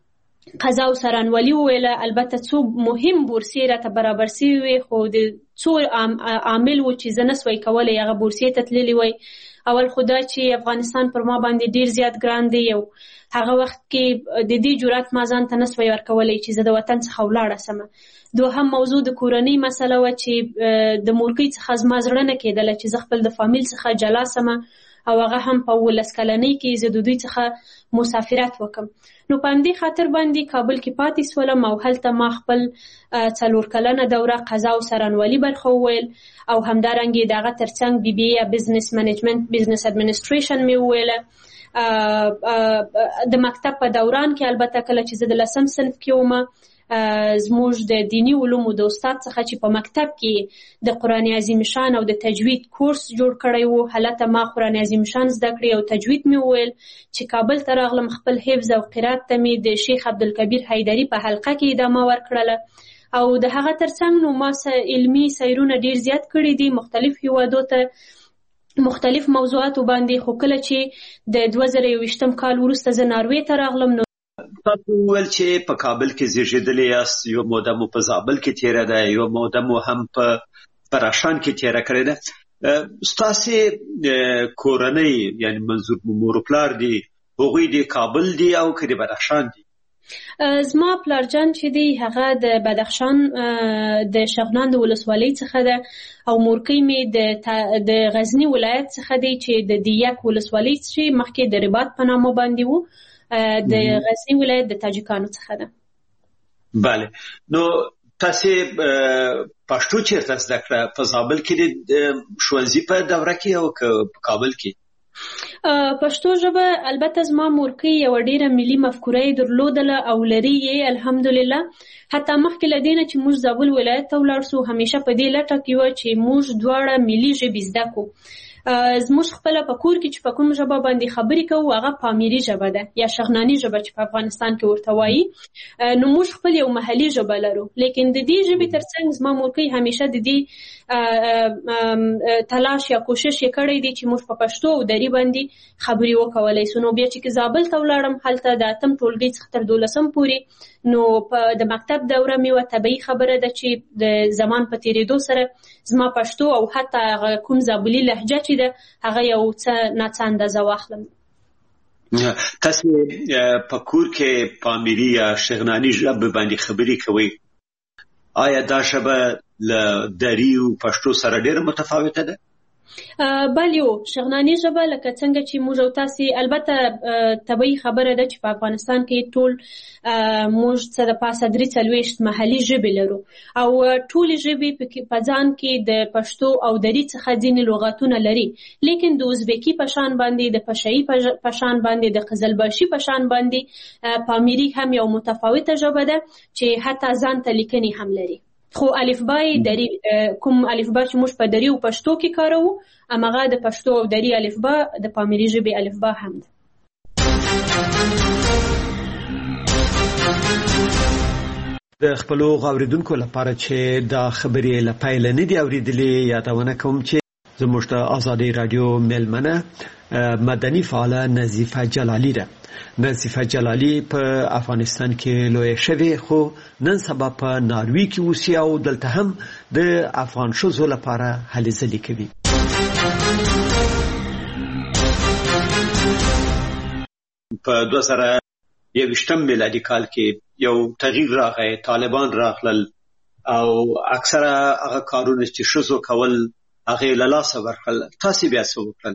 قضا او سرانولي وویله. البته څو مهم بورسیې راته برابر سوي وې، خو د څو عامل و چې زه نسوی کولی هغه بورسیې ته تللي وی. اول خو دا چې افغانستان پر ما باندې ډیر زیات ګران دی او هغه وخت کې د دې جرأت ما ځان ته نسوی ورکولی چې زه د وطن څخه ولاړه سمه. دوهم موضوع د کورنۍ مسله وه چې د مورکۍ څخه زما زړه نه کېدله چې زه خپل د فامیل څخه جلا سمه او هغه هم په ولس کلنۍ کې زه د دوی څخه مسافرت وکم. نو په همدې خاطر باندې کابل کې پاتې سولم او هلته ما خپل څلور کلنه دوره قضا او سرانولي برخه وویل او همدارنګې د هغه ترڅنګ بی بی اے بزنس منیجمنت بزنس اډمنسټریشن مې وویله. د مکتب په دوران کې البته کله چې زه د لسم صنف کې وم زموږ د دینی علومو د استاد څخه چې په مکتب کې د قرآن عظیم شان او د تجوید کورس جوړ کړی وو، هلته ما قرآن عظیم شان زده کړی او تجوید مې وویل. چې کابل ته راغلم خپل حفظ او قرات ته مې د شیخ عبدالکبیر حیدري په حلقه کې ادامه ورکړله او د هغه ترڅنګ نو ما علمي سیرونه ډیر زیات کړي دي مختلف هیوادو ته مختلف موضوعاتو باندې. خو کله چې د دوه زره یوویشتم کال وروسته زه ناروې ته راغلم نو
تاسو وویل چې په کابل کې زیږېدلې یاست، یو موده مو په زابل کې تېره ده، یو موده مو هم په بدخشان کې تېره کړې ده. ستاسې کورنۍ یعنی منظور مو مور و پلار دي هغوی د کابل دي او که د بدخشان دي؟
زما پلارجان چې دی هغه د بدخشان د شغنان د ولسوالۍ څخه ده او مورکۍ مې د غزني ولایت څخه دی چې د دیک ولسوالۍ چې مخکې د رباط په نامه باندې وو، د غزني ولایت د تاجکانو څخه ده.
بله. نو تاسې پښتو چیرته زده کړه؟ په زابل کې د ښوونځي په دوره کې او که په کابل کې؟
پښتو ژبه البته زما مورکۍ یوه ډیره ملي مفکوره یې درلودله او لري یې الحمدلله. حتی مخکې له دې نه چې موږ زابل ولایت ته ولاړ سو همیشه په دې لټه کې وه چې موږ دواړه ملي ژبې زده کړو. زموږ خپله په کور کې چې په کوم ژبه باندې خبرې کوو هغه پامیري ژبه ده یا شغناني ژبه چې په افغانستان کې ورته وایي. نو موږ خپل یو محلي ژبه لرو، لیکن د دې ژبې ترڅنګ زما مورکۍ همیشه د دې تلاش یا کوشش یې کړی دی چې موږ په پښتو او دري باندې خبرې وکولی سو. نو بیا چې زابل ته ولاړم هلته د اتم ټولګۍ څخه تر دولسم پورې نو د مکتب دوره مې وه. طبیعي خبره ده چې د زمان په تېرېدو سره زما پښتو او حتی هغه کوم زابلي لهجه چې ده هغه یو څه ناڅه اندازه واخلم.
تاسې په کور کې پامیري یا شغناني ژبه باندې خبرې کوئ، آیا دا ژبه له دري او پښتو سره ډېره متفاوته ده؟
بل یو شغناني ژبه لکه څنګه چې موږ او تاسې البته طبیعي خبره ده چې په افغانستان کې ټول موږ څه د پاسه درې څلوېښت محلي ژبې لرو او ټولې ژبې په ځان کې د پښتو او دري څخه ځینې لغاتونه لري، لیکن د ازبکي په شان باندې د پشهیي په شان باندې د قزلباشي په شان باندې پامیري هم یو متفاوته ژبه ده چې حتی ځان ته لیکنې هم لري. خو الفبای دری کوم الفبا چې موږ په دری او پښتو کې کاروو امغه د پښتو او دری الفبا د پامیری ژبې الفبا هم ده.
د خپلو غوړیدونکو لپاره چې دا خبرې لپاره نه دی اوریدلې یادونه کوم چې زموږ د آزادۍ رادیو ملمنه مدني فعاله نظیفه جلالی ده. نظیفه جلالی په افغانستان کې لوی شوی خو نن سبا په ناروی کې اوسي او دلته هم د افغان ښځو لپاره هلې ځلې کوي.
په دوه زره یوویشتم میلادي کال کې یو تغییر راغی، طالبان راغلل او اکثره هغه کارونه چې ښځو کول هغه له لاسه ورکړل. تاسو بیا څه وکړل؟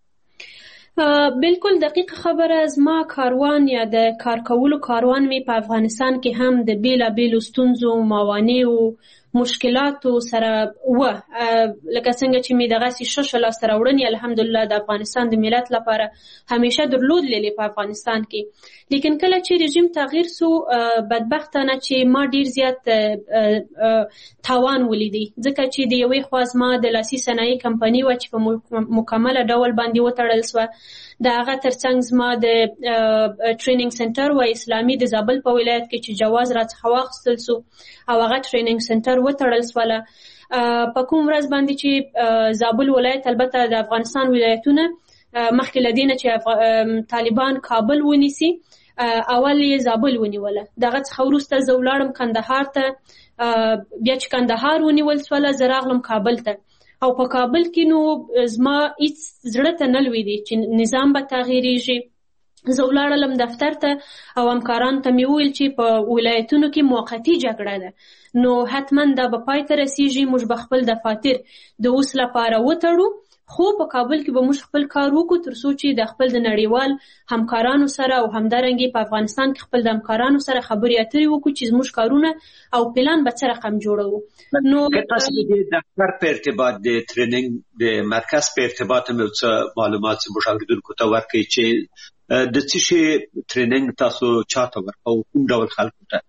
بالکل دقیق خبره. از ما کاروان یا د کار کولو کاروان می په افغانستان کې هم د بیلا بیلو ستونزو موانعو مشکلاتو سره و، لکه څنګه چې می دغه سي شش لاس راوړنی الحمدلله د افغانستان د ملت لپاره همیشه درلود للی په افغانستان کې. لیکن کله چې رژیم تغییر سو بدبختانه چې ما ډیر زیات تاوان ولیدي، ځکه چې د یوې خواز ما د لاسي صنایع کمپنی و چې په مکمله ډول باندې وتړل سو. د هغه ترڅنګ زما د ټریننګ سنټر و اسلامي د زابل په ولایت کې چې جواز راڅخه واخیستل سو او هغه ټریننګ سنټر وتړل سواله. په کوم ورځ باندې چې زابل ولایت البته د افغانستان ولایتونه مخکې لدینه چې طالبان کابل ونیسي اول یې زابل ونیوله، دغه څخه وروسته زه ولاړم کندهار ته، بیا چې کندهار ونیول سواله زه راغلم کابل ته او په کابل کې نو زما هیڅ زړه ته نه لوېدی چې نظام به تغییریږي. زه ولاړلم دفتر ته او همکارانو ته مې وویل چې په ولایتونو کې موقتي جګړه ده نو حتما دا به پای ته رسیږي، موږ به خپل دفاتر د اوس لپاره وتړو، خو په کابل کې به موږ خپل کار وکړو تر څو چې د خپل د نړیوال همکارانو سره او همدارنګې په افغانستان کې خپل د همکارانو سره خبرې اترې وکړو چې زموږ کارونه او پلان به څه رقم جوړوو.
نو که تاسو د دفتر په ارتباط د ټریننګ د مرکز په ارتباط مې څه معلومات زموږ اوریدونکو ته ورکړئ چې د څه شي ټریننګ تاسو چاته ورکوئ، کوم ډول خلکو ته؟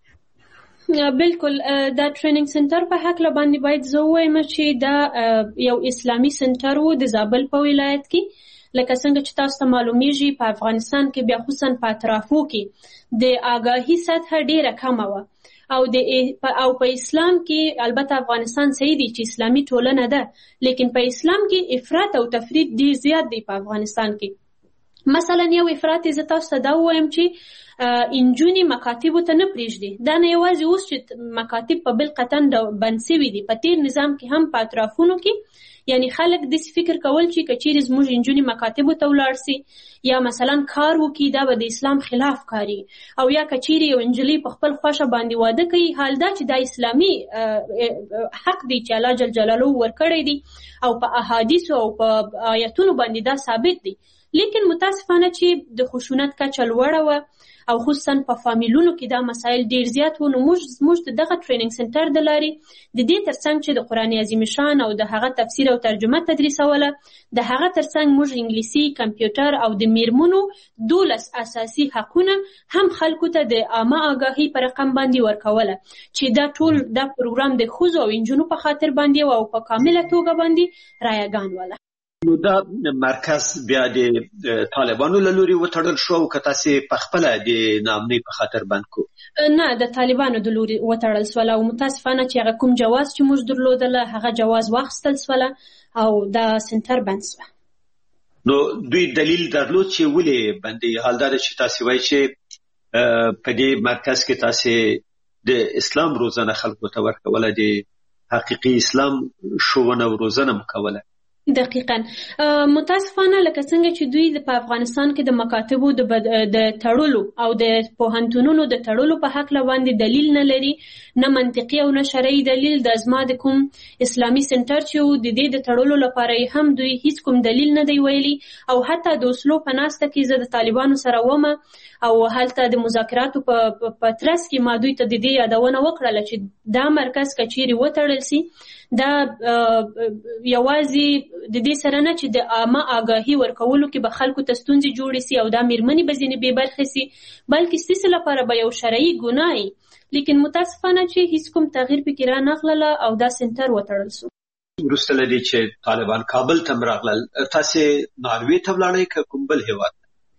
بالکل دا ټریننګ سنټر په حق باندې باید زه ووایم چې دا یو اسلامي سنټر و د زابل په ولایت کې. لکه څنګه چې تاسو ته معلومیږي په افغانستان کې بیا خصوصا په اطرافو کې د آگاهی سطح ډیره کمه وه او د او په اسلام کې البته افغانستان صحیح دی چې اسلامي ټولنه ده، لیکن په اسلام کې افراط او تفرید ډیر زیات دی په افغانستان کې. مثلا یو افراط زه تاسو ته دا ووایم چې انجونی مکاتبو ته نه پریږدي. دا نه یوازې اوس چې مکاتب په بل قطن بند سوي دي، په تیر نظام کې هم په اطرافونو کې یعنی خلک داسې فکر کول چې که چیرې زموږ انجونې مکاتبو ته ولاړ سي یا مثلا کار وکړي دا به د اسلام خلاف کاري، او یا که چیرې یو نجلۍ په خپل خوښه باندې واده کوي، حال دا چې دا اسلامي حق دی چې الله جل جلاله ورکړی دی او په احادیثو او په آیتونو باندې دا ثابت دی. لیکن متاسفانه چې د خشونت کچه لوړه وه او خصوصا په فامیلونو کې دا مسایل ډیر زیات و، نو موږ زموږ دغه ټریننګ سنټر د لارې د دې ترڅنګ چې د قرآن عظیم شان او د هغه تفسیر او ترجمه تدریسوله، د هغه ترڅنګ موږ انګلیسي، کمپیوټر او د میرمنو دولس اساسي حقونه هم خلکو ته د عامه آگاهي په رقم باندې ورکوله چې دا ټول دا پروګرام د ښځو او نجونو په خاطر باندې او په کامله توګه باندې رایګان وله.
نو دا مرکز بیا د طالبانو له لوري وتړل شو او که تاسې په خپله د ناامنۍ په خاطر بند کو؟
نه، د طالبانو د لوري وتړل سوله او متاسفانه چې هغه کوم جواز چې موږ درلودله هغه جواز واخیستل سوله او دا سنټر بند سوه.
نو دوی دلیل درلود چې ولې بندي؟ حال دا ده چې تاسې وایي چې په دې مرکز کې تاسې د اسلام روزنه خلکو ته ورکوله، د حقیقي اسلام ښوونه او روزنه مو کوله.
دقیقاً متاسفانه لکه څنګه چې دوی په افغانستان کې د مکاتبو د تړلو او د پوهنتونونو د تړلو په حق باندې دلیل نه لري، نه منطقي او نه شرعي دلیل. د زما د کوم اسلامي سنټر چې د دې د تړلو لپاره هم دوی هیڅ کوم دلیل نه دی ویلي، او حتی د اوسلو په ناسته کې زه د طالبانو سره ومه او هلته د مذاکراتو په ترڅ کې ما دوی ته د دې یادونه وکړله چې دا مرکز که چیرې وتړل سي دا یوازې د دې سره نه چې د عامه آګاهي ورکولو کې به خلکو ته ستونزې جوړې سي او دا میرمنې به ځینې بې برخې سي بلکې ستاسې لپاره به یو شرعي ګناه وي. لیکن متاسفانه چې هیڅ کوم تغییر پکې رانغلله او دا سنټر وتړل سو.
وروسته له دې چې طالبان کابل ته راغلل تاسې ناروې ته ولاړئ که کوم بل هېواد؟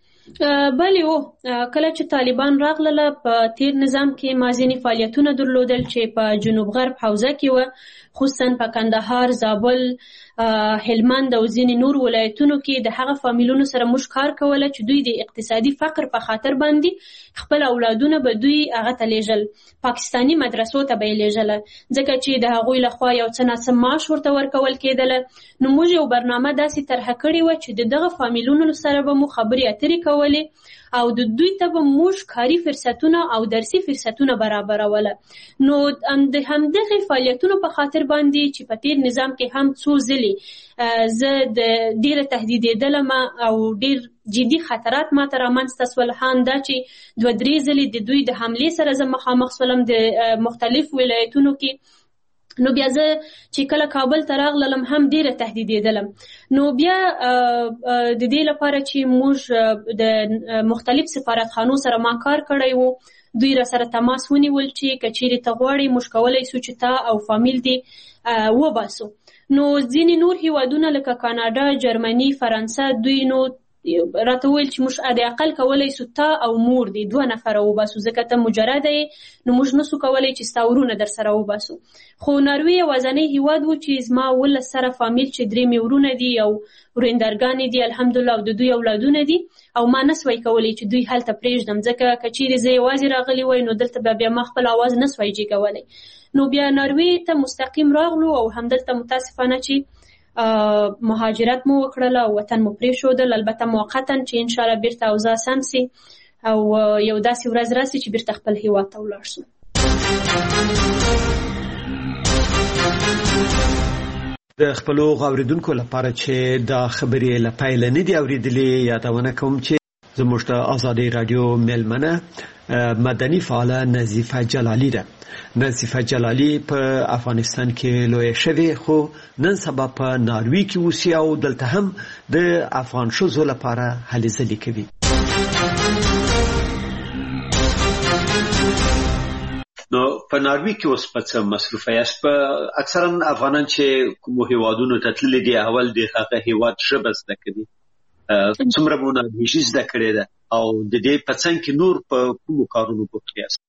بلې و کله چې طالبان راغلله په تیر نظام کې ما ځینې فعالیتونه درلودل چې په جنوب غرب حوزه کې وه خصوصا په کندهار، زابل، هلمند او ځینې نور ولایتونو کې د هغه فامیلونو سره موږ کار کوله چې دوی د اقتصادي فقر په خاطر باندې خپل اولادونه به دوی هغه ته لیږل پاکستاني مدرسو ته به یې لیږله ځکه چې د هغوی لخوا یو څه ناڅه معاش ورته ورکول کېدله. نو موږ یو برنامه داسې طرحه کړې وه چې د دغه فامیلونو سره به مو خبرې اترې کولې او د دوی ته به موږ کاري فرصتونه او درسي فرصتونه برابروله. نو د همدغې فعالیتونو په خاطر باندې چې په تیر نظام کې هم څو ځلې زه د ډېره تهدیدېدلم او ډېر جدي خطرات ماته رامنځته سول. هم دا چې دوه درې ځلې د دوی د حملې سره زه مخامخ سولم د مختلف ولایتونو کې. نو بیا زه چې کله کابل ته راغلم هم ډېره تهدیدېدلم. نو بیا د دې لپاره چې موږ د مختلف سفارتخانو سره ما کار کړی و دوی را سره تماس ونیول چې که چیرې ته غواړې موږ کولی سو چې تا او فامیل دې وباسو. نو ځینې نور هیوادونه لکه کاناډا، جرمني، فرانسه دوی نو راته وویل چې موږ د اقل کولی سو تا او مور دې دوه نفره وباسو ځکه ته مجرده یې نو موږ نسو کولی چې ستا ورونه در سره وباسو. خو ناروې یوازنی هیواد و چې زما ولس سره فامیل چې درې مې ورونه دي او ورېندرګانې دي الحمدلله او د دوی اولادونه دي او ما نسوی کولی چې دوی هلته پرېږدم ځکه که چیرې زه یوازې راغلی وای نو دلته به بیا ما خپل اواز نسوی جګولی. نو بیا ناروې ته مستقیم راغلو او همدلته متاسفانه چې مهاجرت مو وکړله او وطن مو پرېښودل البته موقتا چې انشاءالله بیرته اوضاع سم سي او یو داسې ورځ راسي چې بیرته خپل هیواد ته ولاړ سو.
د خپلو اوریدونکو لپاره چې دا خبرې له پیله نه دي اورېدلې یادونه کوم چې زموږ د ازادۍ راډیو میلمنه مدني فعاله نظیفه جلالي ده. نظیفه جلالي په افغانستان کې لویه شوې خو نن سبا په ناروې کې اوسي او دلته هم د افغان ښځو لپاره هلې ځلې کوي.
نو په ناروې کې اوس په څه مصروفه یاست؟ په اکثرا افغانان چې کومو هیوادونو ته تللي دي اول د هغه هیواد ژبه زده کوي څومره مو ناروېژي زده کړې ده او د دې په څنګ کې نور په کومو کارونو بوخت یاست؟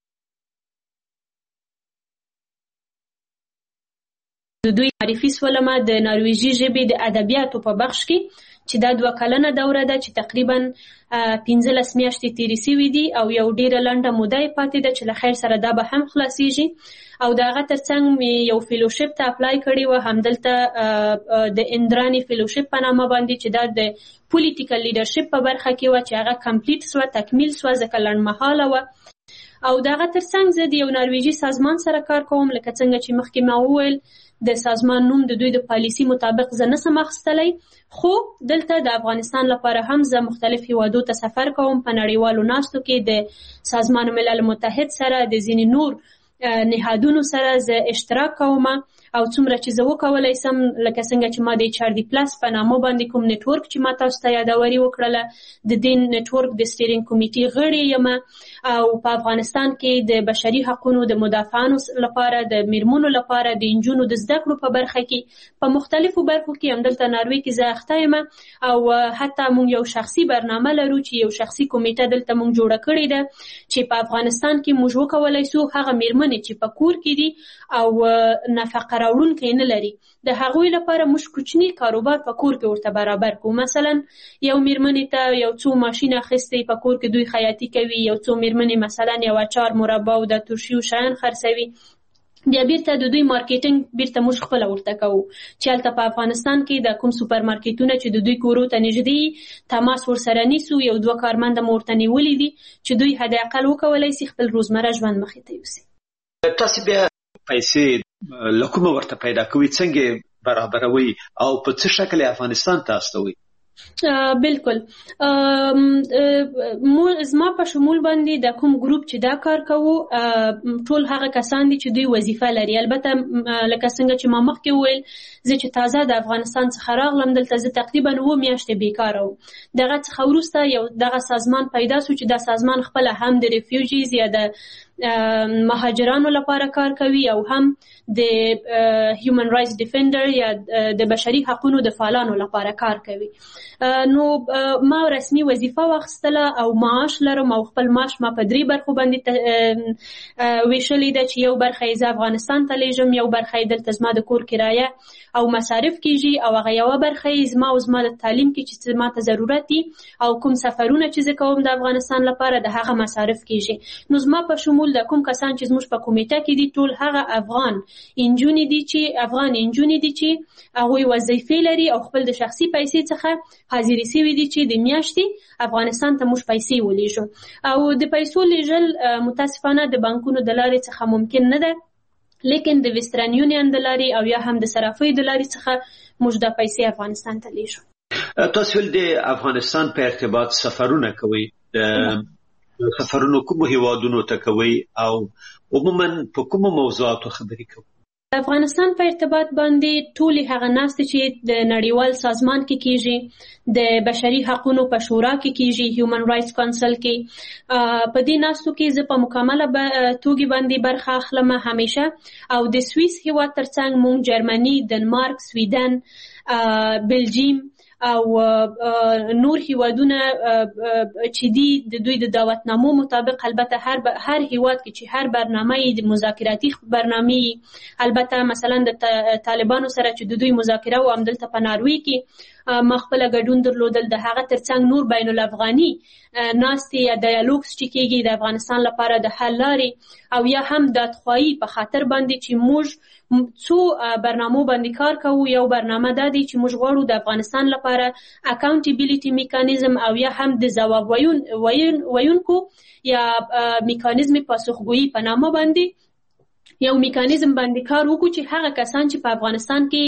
د دوی معرفي سولمه د ناروېژي ژبې د ادبیاتو په بخش کې چې دا دوه کلنه دوره ده چې تقریبا پنځلس میاشتې تېرې سوي دي او یو ډېره لنډه موده یې پاتې ده چې له خیر سره دا به هم خلاصیږي. او د هغه تر څنګ مې یو فیلوشپ ته اپلای کړې وه همدلته د اندراني فیلوشپ په نامه باندې چې دا د پولیټیکل لیډرشپ په برخه کې وه چې هغه کمپلیټ سوه تکمیل سوه ځکه لنډمهاله وه. او د هغه تر څنګ زه د یو ناروېژي سازمان سره کار کوم لکه څنګه چې مخکې ما وویل د سازمان نوم د دوی د پالیسي مطابق زه نسم اخیستلی خو دلته د افغانستان لپاره هم زه مختلف هیوادو ته سفر کوم په نړیوالو ناستو کې د سازمان ملل متحد سره د ځینې نور نهادونو سره زه اشتراک کوم او څومره چې زه وکولی سم لکه څنګه چې ما د ایچ آر ډي پلس په نامه باندې کوم نیټورک چې ما تاسو ته یادوري وکړله د دې نیټورک د سټیرینګ کمیټې غړې یم او په افغانستان کې د بشري حقونو د مدافعانو لپاره د میرمنو لپاره د نجونو د زده کړو په برخه کې په مختلفو برخو کې همدلته ناروې کې زه اخته یم او حتی موږ یو شخصي برنامه لرو چې یو شخصي کمیټه دلته موږ جوړه کړې ده چې په افغانستان کې موږ وکولی سو هغه میرمنې چې په کور کې دي او نفقه راوړونکی نه لري د هغوی لپاره موږ کوچني کاروبار په کور کې ورته برابر کوو. مثلا یو میرمنې ته یو څو ماشین اخیستی په کور کې دوی خیاطي کوي یو څو میرمنې مثلا یو اچار مربا او د ترشیو شیان خرڅوي بیا بیرته د دوی مارکیټینګ بیرته موږ خپله ورته کوو چې هلته په افغانستان کې د کوم سوپر مارکیټونه چې د دوی کورو ته نږدې تماس ورسره نیسو یو دوه کارمنده مو ورته نیولي دي چې دوی حداقل وکولی سي خپل روزمره ژوند مخې ته یوسي.
تاسو بیا پیسې له کومه ورته پیدا کوئ څنګه برابروي او په څه شکل افغانستان ته استوي؟
بالکل زما په شمول باندې د کوم ګروپ چې دا کار کوو ټول هغه کسان دي چې دوی وظیفه لري. البته لکه څنګه چې ما مخکې وویل زه چې تازه د افغانستان څخه راغلم دلته زه تقریبا اووه میاشتې بیکاره وم. دغه څخه وروسته یو دغه سازمان پیدا شو چې دا سازمان خپله هم د ریفیوجیز یا د مهاجرانو لپاره کار کوي او هم د هیومن رایټس ډیفندر یا د بشري حقوقو د فعالانو لپاره کار کوي. نو ما رسمي وظیفه واخیستله او معاش لرم او خپل معاش ما په درې برخو باندې ویشلې ده چې یو برخه یې زه افغانستان ته لیږم، یو برخه یې دلته زما د کور کرایه او مصارف کیږي او هغه یوه برخه یې زما او زما د تعلیم کې چې ما ته ضرورت دي او کوم سفرونه چې زه کوم د افغانستان لپاره د هغه مصارف کیږي. نو زما په شمول د کوم کسان چې زموږ په کمیټه کې دي ټول هغه افغان انجونې دي چې افغان انجونې دي چې هغوی وظیفې لري او خپل د شخصي پیسې څخه حاضرې سوي دي چې د میاشتې افغانستان ته موږ پیسې ولیږو. او د پیسو لیږل متاسفانه د بانکونو د لارې څخه ممکن نه ده، لیکن د ویسټرن یونین د لارې او یا هم د صرافۍ د لارې څخه موږ د پیسې افغانستان ته لیږو.
تاسو ول د افغانستان په ارتباط سفرونه کوي، د سفرونو کوم هیوادونو ته کوي او عموما په کوم موضوعاتو خبرې کوي؟
افغانستان په ارتباط باندې ټولې هغه ناستې چې د نړیوال سازمان کې کیږي، د بشري حقوقو په شورا کې کیږي، هیومن رایټس کونسل کې، په دې ناستو کې زه په مکمله توګه باندې برخه اخلم همیشه. او د سویس هیواد ترڅنګ مونږ جرمني، دنمارک، سویډن، بلجیم او نور هیوادونه چې دي د دوی د دعوتنامو مطابق، البته هر هر هیواد کې چې هر برنامه د مذاکراتي برنامه، البته مثلا د طالبانو سره چې د دوی مذاکره و هم دلته په ناروی کې ما خپله ګډون درلودل، د هغه ترڅنګ نور بین الافغاني ناستې یا ډایالوګس چې کېږي د افغانستان لپاره د حل لارې او یا هم دادخواهي په خاطر باندې چې موږ څو برنامو باندې کار کوو. یو برنامه دا دی چې موږ غواړو د افغانستان لپاره اکاونټیبیلیټي میکانیزم او یا هم د ځواب ویونکو یا میکانیزم پاسخګویي په نامه باندې یو میکانیزم باندې کار وکړو چې هغه کسان چې په افغانستان کې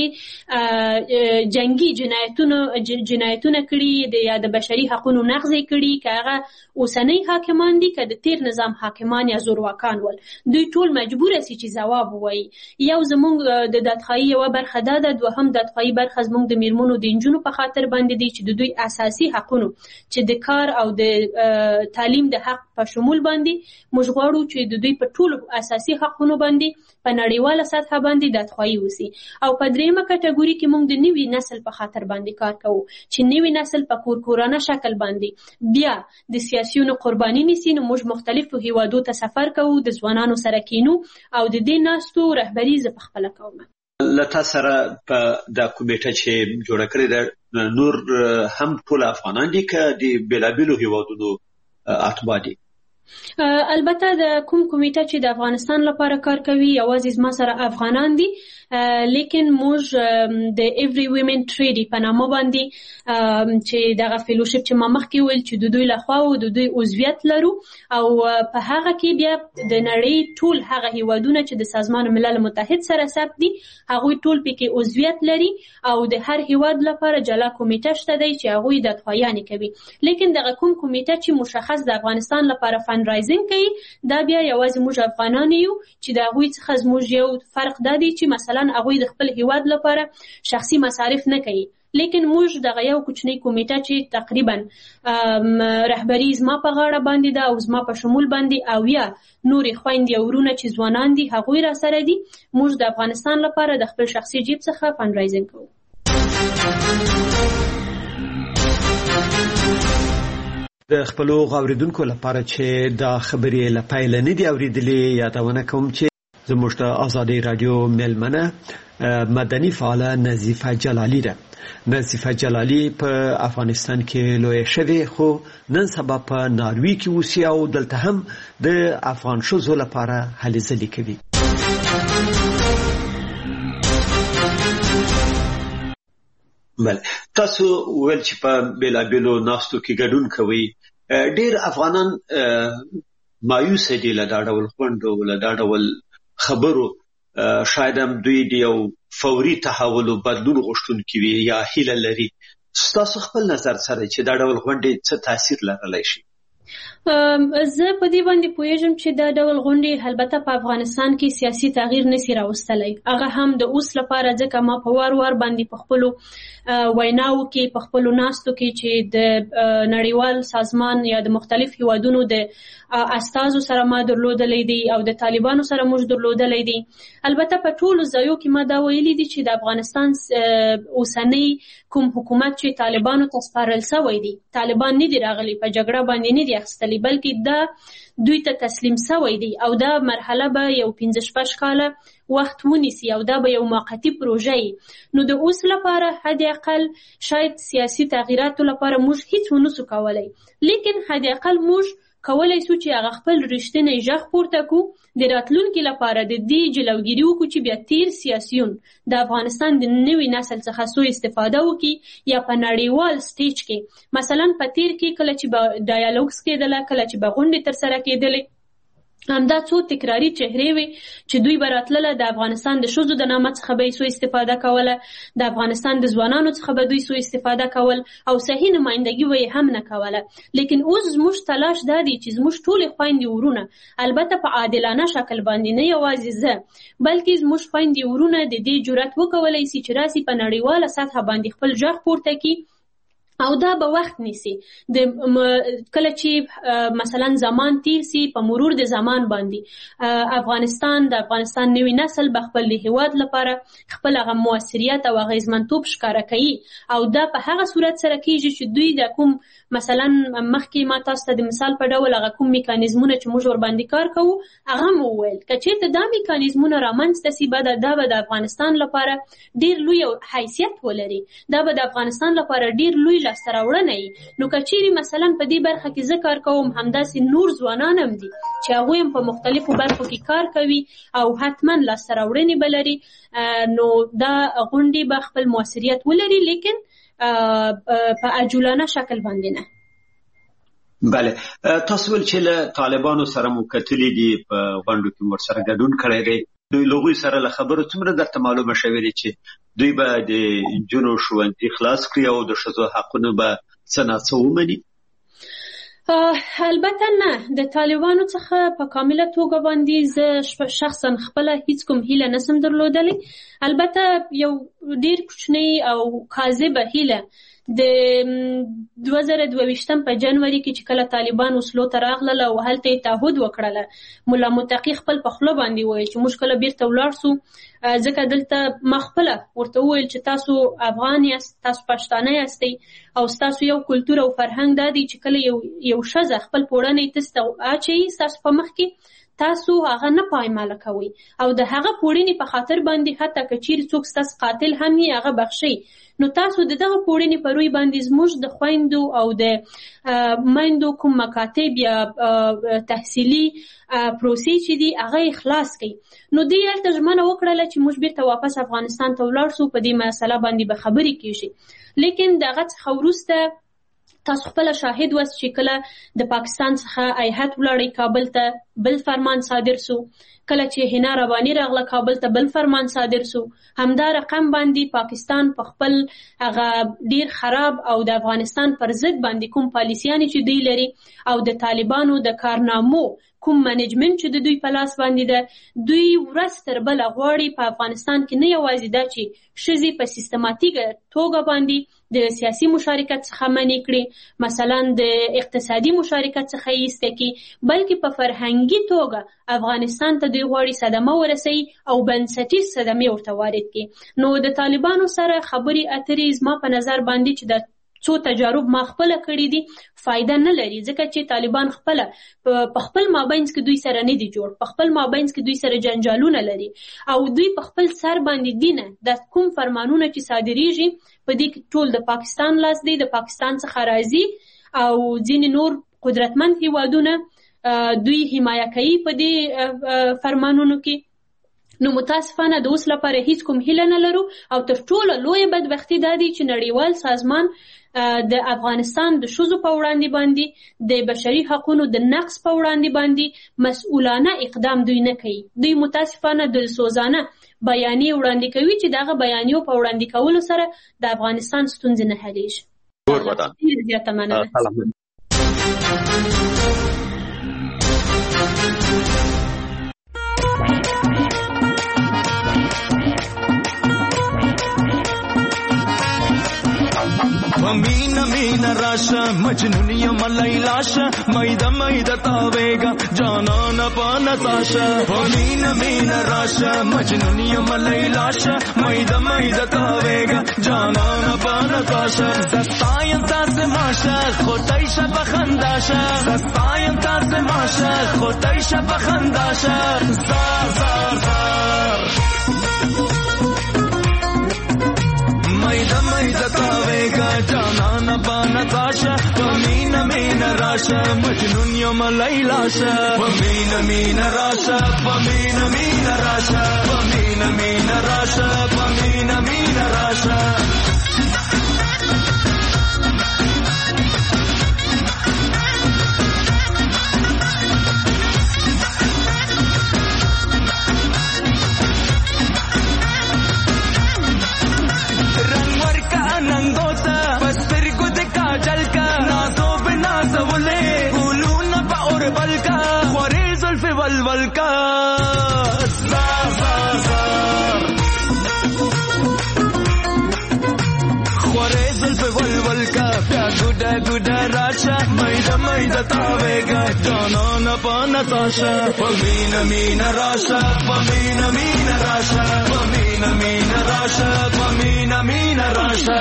جنگي جنایتونه جنایتونه کړي یا د بشري حقوقو نقض کړي، که هغه اوسنۍ حاکمان دي که د تیر نظام حاکمان یا زورواکان ول، دوی ټول مجبور سي چې ځواب ووایي. یو زموږ د دادخواهي یوه برخه دا ده، دوهم دادخواهي برخه زموږ د میرمنو د نجونو په خاطر باندې دي چې د دوی اساسي حقوقو چې د کار او د تعلیم د حق په شمول باندې موږ غواړو چې د دوی په ټولو اساسي حقوقو باندې په نړیواله سطح باندې دادخواهي وسی. او په دریمه کټګوري کې موږ د نوي نسل په خاطر باندې کار کوو چې نوي نسل په کورکورانه شکل باندې بیا د سیاسيونو قرباني نیسي. نو موږ مختلفو هیوادو ته سفر کوو، د ځوانانو سره کینو او د دې ناستو رهبري زه په خپله کوم.
لته سره په د کمیټه چې جوړه کړې ده نور هم ټول افغانان دي که د بیلابیلو هیوادونو اتباع دي؟
البته د کوم کمیټه چې د افغانستان لپاره کار کوي یوازې زما سره افغانان دي، لیکن موږ د ایوری ویمن ټریډي په نامه باندې چې دغه فیلوشپ چې ما مخکې ویل چې د دوی لخوا او د دوی عضویت لرو او په هغه کې بیا د نړۍ ټول هغه هیوادونه چې د سازمان ملل متحد سره ثبت دي هغوی ټول پکې عضویت لري او د هر هیواد لپاره جلا کمیټه شته دی چې هغوی دادخواهیانې کوي. لیکن دغه کوم کمیټه چې مشخص د افغانستان لپاره فند رایزینګ کوي دا بیا یوازې موږ افغانان یو چې د هغوی څخه زموږ یو فرق دا دی چې مثلا هغوی د خپل هیواد لپاره شخصي مصارف نه کوي، لیکن موږ دغه یو کوچنی کمیټه چې تقریبا رهبري زما په غاړه باندې ده او زما په شمول باندې او یا نورې خویندې او ورونه چې ځوانان دي هغوی را سره دي، موږ د افغانستان لپاره د خپل شخصي جیب څخه فند رایزینګ کوو.
د خپلو غوړیدونکو لپاره چې دا خبرې له پیله نه دي اورېدلې یادونه کوم چې زموږ د آزادۍ رادیو مېلمنه مدني فعاله نظیفه جلالي ده. نظیفه جلالي په افغانستان کې لویه شوې خو نن سبا په ناروی کې اوسي او دلته هم د افغان ښځو لپاره هلې ځلې کوي.
بله تاسو ویل چې په بیلابیلو ناستو کې ګډون کوي، ډېر افغانان مایوسه دي له دا ډول غونډو له دا ډول خبرو، شاید هم دوی د یو فوري تحول او بدلون غوښتونکي وي یا هیله لري ستاسو خپل نظر سره چې دا ډول غونډې څه تاثیر لرلی شي؟
زه په دې باندې پوهیږم چې دا ډول غونډې البته په افغانستان کې سیاسي تغییر نشي راوستلی. هغه هم د اوس لپاره ځکه ما په وار وار باندې په خپلو ویناو کې په خپلو ناستو کې چې د نړیوال سازمان یا د مختلف هیوادونو د استازو سره ما درلودلی دی او د طالبانو سره موږ درلودلی دی. البته په ټولو ځایو کې ما دا ویلي دي چې د افغانستان اوسنی کوم حکومت چې طالبانو ته سپارل شوی دی، طالبان نه دي راغلي په جګړه باندې نه دي اخیستلي، بلکې دا دوی ته تسلیم شوی دی او دا مرحله به یو پنځه شپږ کاله وخت ونیسي او دا به یو موقتي پروژه وي. نو د اوس لپاره حد اقل شاید سیاسي تغییراتو لپاره موږ هیڅ ونسو کولی، لیکن حد اقل موږ کولای شو چې هغه خپل رښتینی غږ پورته کړو، د راتلونکي لپاره د دې جلوګیري وکړو چې بیا تیر سیاسیون د افغانستان د نوي نسل څخه سوء استفاده وکړي یا په نړیوال سټیج کې مثلا په تیر کې کله چې به ډایالوګز کېدله، کله چې به غونډې ترسره کېدلې، همدا څو تکراري چهرې وي چې دوی به راتلله د افغانستان د ښځو د نامه څخه به یې سوء استفاده کوله، د افغانستان د ځوانانو څخه به دوی سوء استفاده کول او صحیح نمایندګي به یې هم نه کوله. لیکن اوس زموږ تلاش دا دی چې زموږ ټولې خویندې ورونه البته په عادلانه شکل باندې نه یوازې زه بلکې زموږ خویندې ورونه د دې جرأت وکولی سي چې راسي په نړیواله سطحه باندې خپل غږ پورته کړي او دا به وخت نیسي. د کله چې مثلا زمان تیر سي په مرور د زمان باندې افغانستان د افغانستان نوی نسل به خپل هیواد لپاره خپل هغه موثریت او اغیزمنتوب ښکاره کوي او دا په هغه صورت سره کیږي چې دوی د کوم مثلا مخکې ما تاسو ته د مثال په ډول هغه کوم میکانیزمونه چې موږ ورباندې کار کوو هغه مو وویل که چېرته دا میکانیزمونه رامنځته سي به دا به د افغانستان لپاره ډېر لوی حیثیت ولري، دا به د افغانستان لپاره ډېر لوی لاسته راوړنه وي. نو که چیرې مثلا په دې برخه کې زه کار کوم، همداسې نور ځوانان هم دي چې هغوی هم په مختلفو برخو کې کار کوي او حتما لاسته راوړنې به لري، نو دا غونډې به خپل موثریت ولري، لیکن په عجولانه شکل باندې نه.
بله، تاسو ول چې له طالبانو سره مو کتلي دي په غونډو کې ورسره ګډون کړی دی، دوی له هغوی سره له خبرو څومره درته معلومه شوې ده چې دوی به د نجونو ښوونځي خلاص کړي او د ښځو حقونه به څه ناڅه ومني؟
البته نه، د طالبانو څخه په کامله توګه باندې زه شخصا خپله هیڅ کوم هیله نسم درلودلی. البته یو ډېر کوچنی او کاذبه هیله د دوه زره دوه ویشتم په جنوري کې چې کله طالبان اوسلو ته راغلل او هلته یې تعهد وکړله، ملا متقي خپل په خوله باندې وویل چې موږ کله بیرته ولاړ سو، ځکه دلته ما خپله ورته وویل چې تاسو افغان یاست، تاسو پښتانه یاستئ او ستاسو یو کلتور او فرهنګ دا دی چې کله یو یو ښځه خپل پوړنی تاسو ته اچوي ستاسو په مخ کې تاسو هغه نه پایماله کوئ او د هغه پوړنې په خاطر باندې حتی که چیرې څوک ستاسو قاتل هم یې هغه بخښئ، نو تاسو د دغه پوړنې په روی باندې زموږ د خویندو او د میندو کوم مکاتب یا تحصیلي پروسې چې دي هغه یې خلاص کړئ. نو دوی هلته ژمنه وکړله چې موږ بیرته واپس افغانستان ته ولاړ سو، په دې مسله باندې به خبرې کېږي. لیکن د هغه څخه وروسته تاسو خپل شاهد واست چې کله د پاکستان څخه هیئت ولاړی کابل ته، بل فرمان صادر سو، کله چې حنا رباني راغله کابل ته بل فرمان صادر سو، همدا رقم باندې پاکستان په خپل هغه ډیر خراب او د افغانستان پر ضد باندې کوم پالیسیانې چې دوی لري او د طالبانو د کارنامو کوم منیجمنت چې د دوی په لاس باندې ده، دوی ورځ تر بله غواړي په افغانستان کې نه یوازې دا چې ښځې په سیستماتیکه توګه باندې د سیاسي مشارکت څخه منع کړي، مثلا د اقتصادي مشارکت څخه یې ایسته کړي، بلکې په فرهنګي توګه افغانستان ته دوی غواړي صدمه ورسوي او بنسټیز صدمې ورته وارد کړي. نو د طالبانو سره خبرې اترې زما په نظر باندې چې د څو تجارب ما خپله کړي دي فایده نه لري، ځکه چې طالبان خپله په خپل مابینځ کې دوی سره نه دي جوړ، په خپل مابینځ کې دوی سره جنجالونه لري او دوی په خپل سر باندې دینه د کوم فرمانونه چې صادریږي په دې کې ټول د پاکستان لاس دی، د پاکستان څخه راځي او ځینې نور قدرتمند هیوادونه دوی حمایه کوي په دې فرمانونو کې. نو متاسفانه د اوس لپاره هیڅ کوم هیله نه لرو او تر ټولو لویه بدبختي دا دی چې نړیوال سازمان د افغانستان د ښځو په وړاندې باندې د بشري حقونو د نقض په وړاندې باندې مسؤلانه اقدام دوی نه کوي. دوی متاسفانه د سوزانه بیانیې وړاندې کوي چې دغه بیانیو په وړاندې کولو سره د افغانستان ستونزې نه حلیږي. ډېره زیاته مننه.
مينا مينا راشا مجنونية ملايلاشا ميدا ميدا تاويغا جانانا بانا تاشا مينا مينا راشا مجنونية ملايلاشا ميدا ميدا تاويغا جانانا بانا تاشا زستاين تاس ماشا خوتايشا بخنداشا زستاين تاس ماشا خوتايشا بخنداشا زار زار زار ميدا ميدا تاويغا جانانا بانا تاشا ومينا مينا راشا مجنون يوم ليلاشا ومينا مينا راشا ومينا مينا راشا ومينا مينا راشا ومينا مينا راشا والका زار زار زار خوره زلف والولکا بیا گودا گودا راشا میدا میدا تاویگا جانانا پانا تاشا ومینا مینا راشا ومینا مینا راشا ومینا مینا راشا ومینا مینا راشا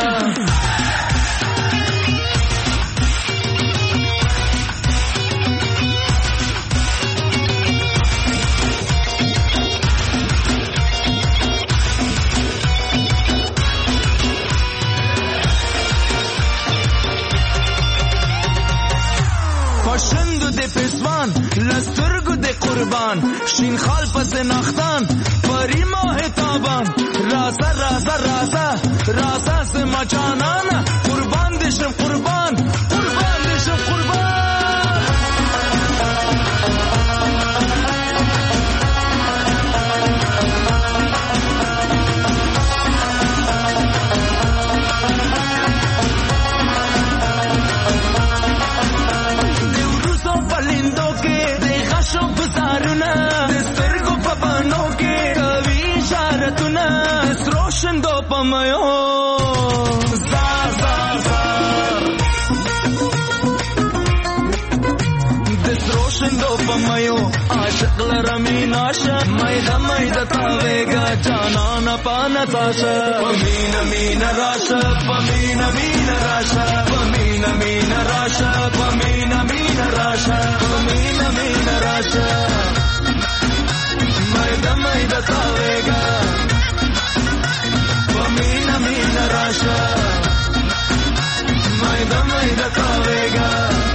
پشندو دی پسوان لسترگو دی قربان شین خال پس نختان پری ماه تابان راسا راسا راسا راسا سے مچانانا قربان دشم قربان قربان دشم قربان Srošendo pa majo Zar, zar, zar De srošendo pa majo Ašak larami naša Majda, majda tavega Janana pa natasha Pamina, mina rasha Pamina, mina rasha Pamina, mina rasha Pamina, mina rasha Pamina, mina rasha Majda, majda tavega Pamina, mina rasha Maida, maida tavega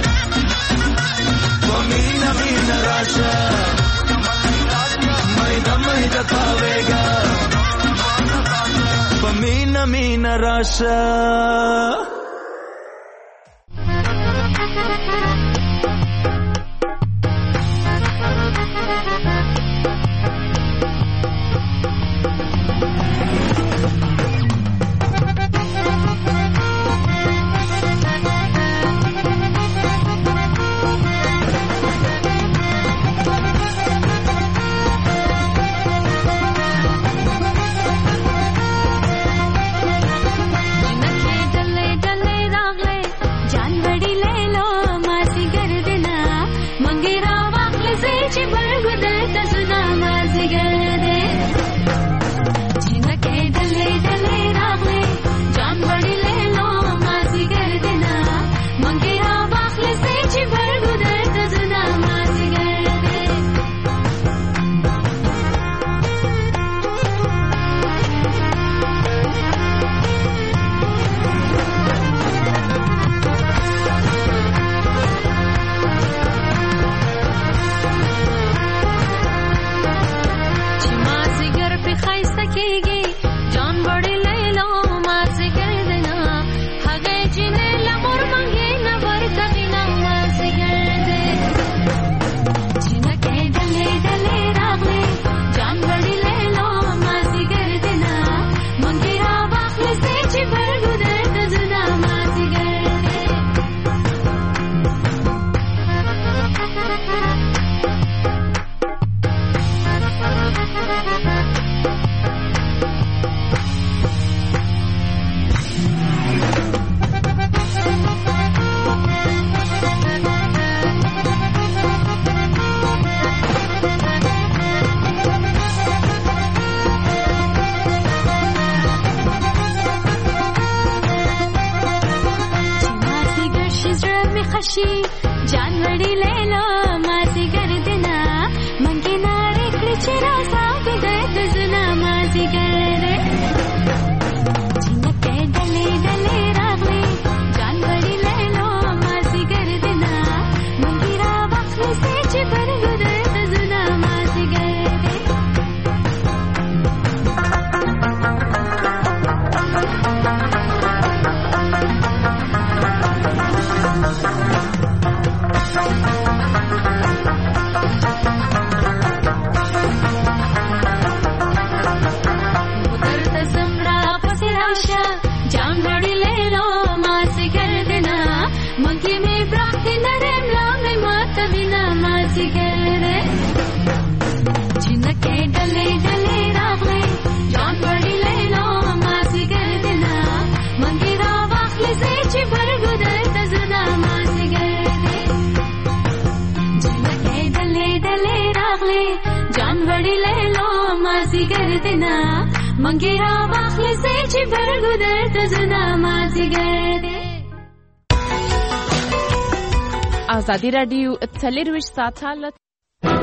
Pamina, mina rasha Maida, maida tavega Pamina, mina rasha
راشي جان وړي لیلا مازی ګردنا منګي ناره کړ چې را صاحب دې زنا مازی ګرده جنکه ډلې ډلې راغلي جان وړي لیلا مازی ګردنا منګي را واخلې سي چې پرګو دې زنا مازی ګرده جان وړي لیلا مازی ګردنا منګي مې براخت نرم لامې ماته وینا مازی ګرده جنکه ډلې ډلې راغلي جان وړي لیلا مازی ګردنا منګي را واخلې سي چې پرګو دې زنا مازی ګرده جنکه ډلې ډلې راغلي جان وړي لیلا مازی ګردنا منګي را واخلې سي چې پرګو دې زنا مازی ګرده
ازادي راډیو څلور ویشت ساعته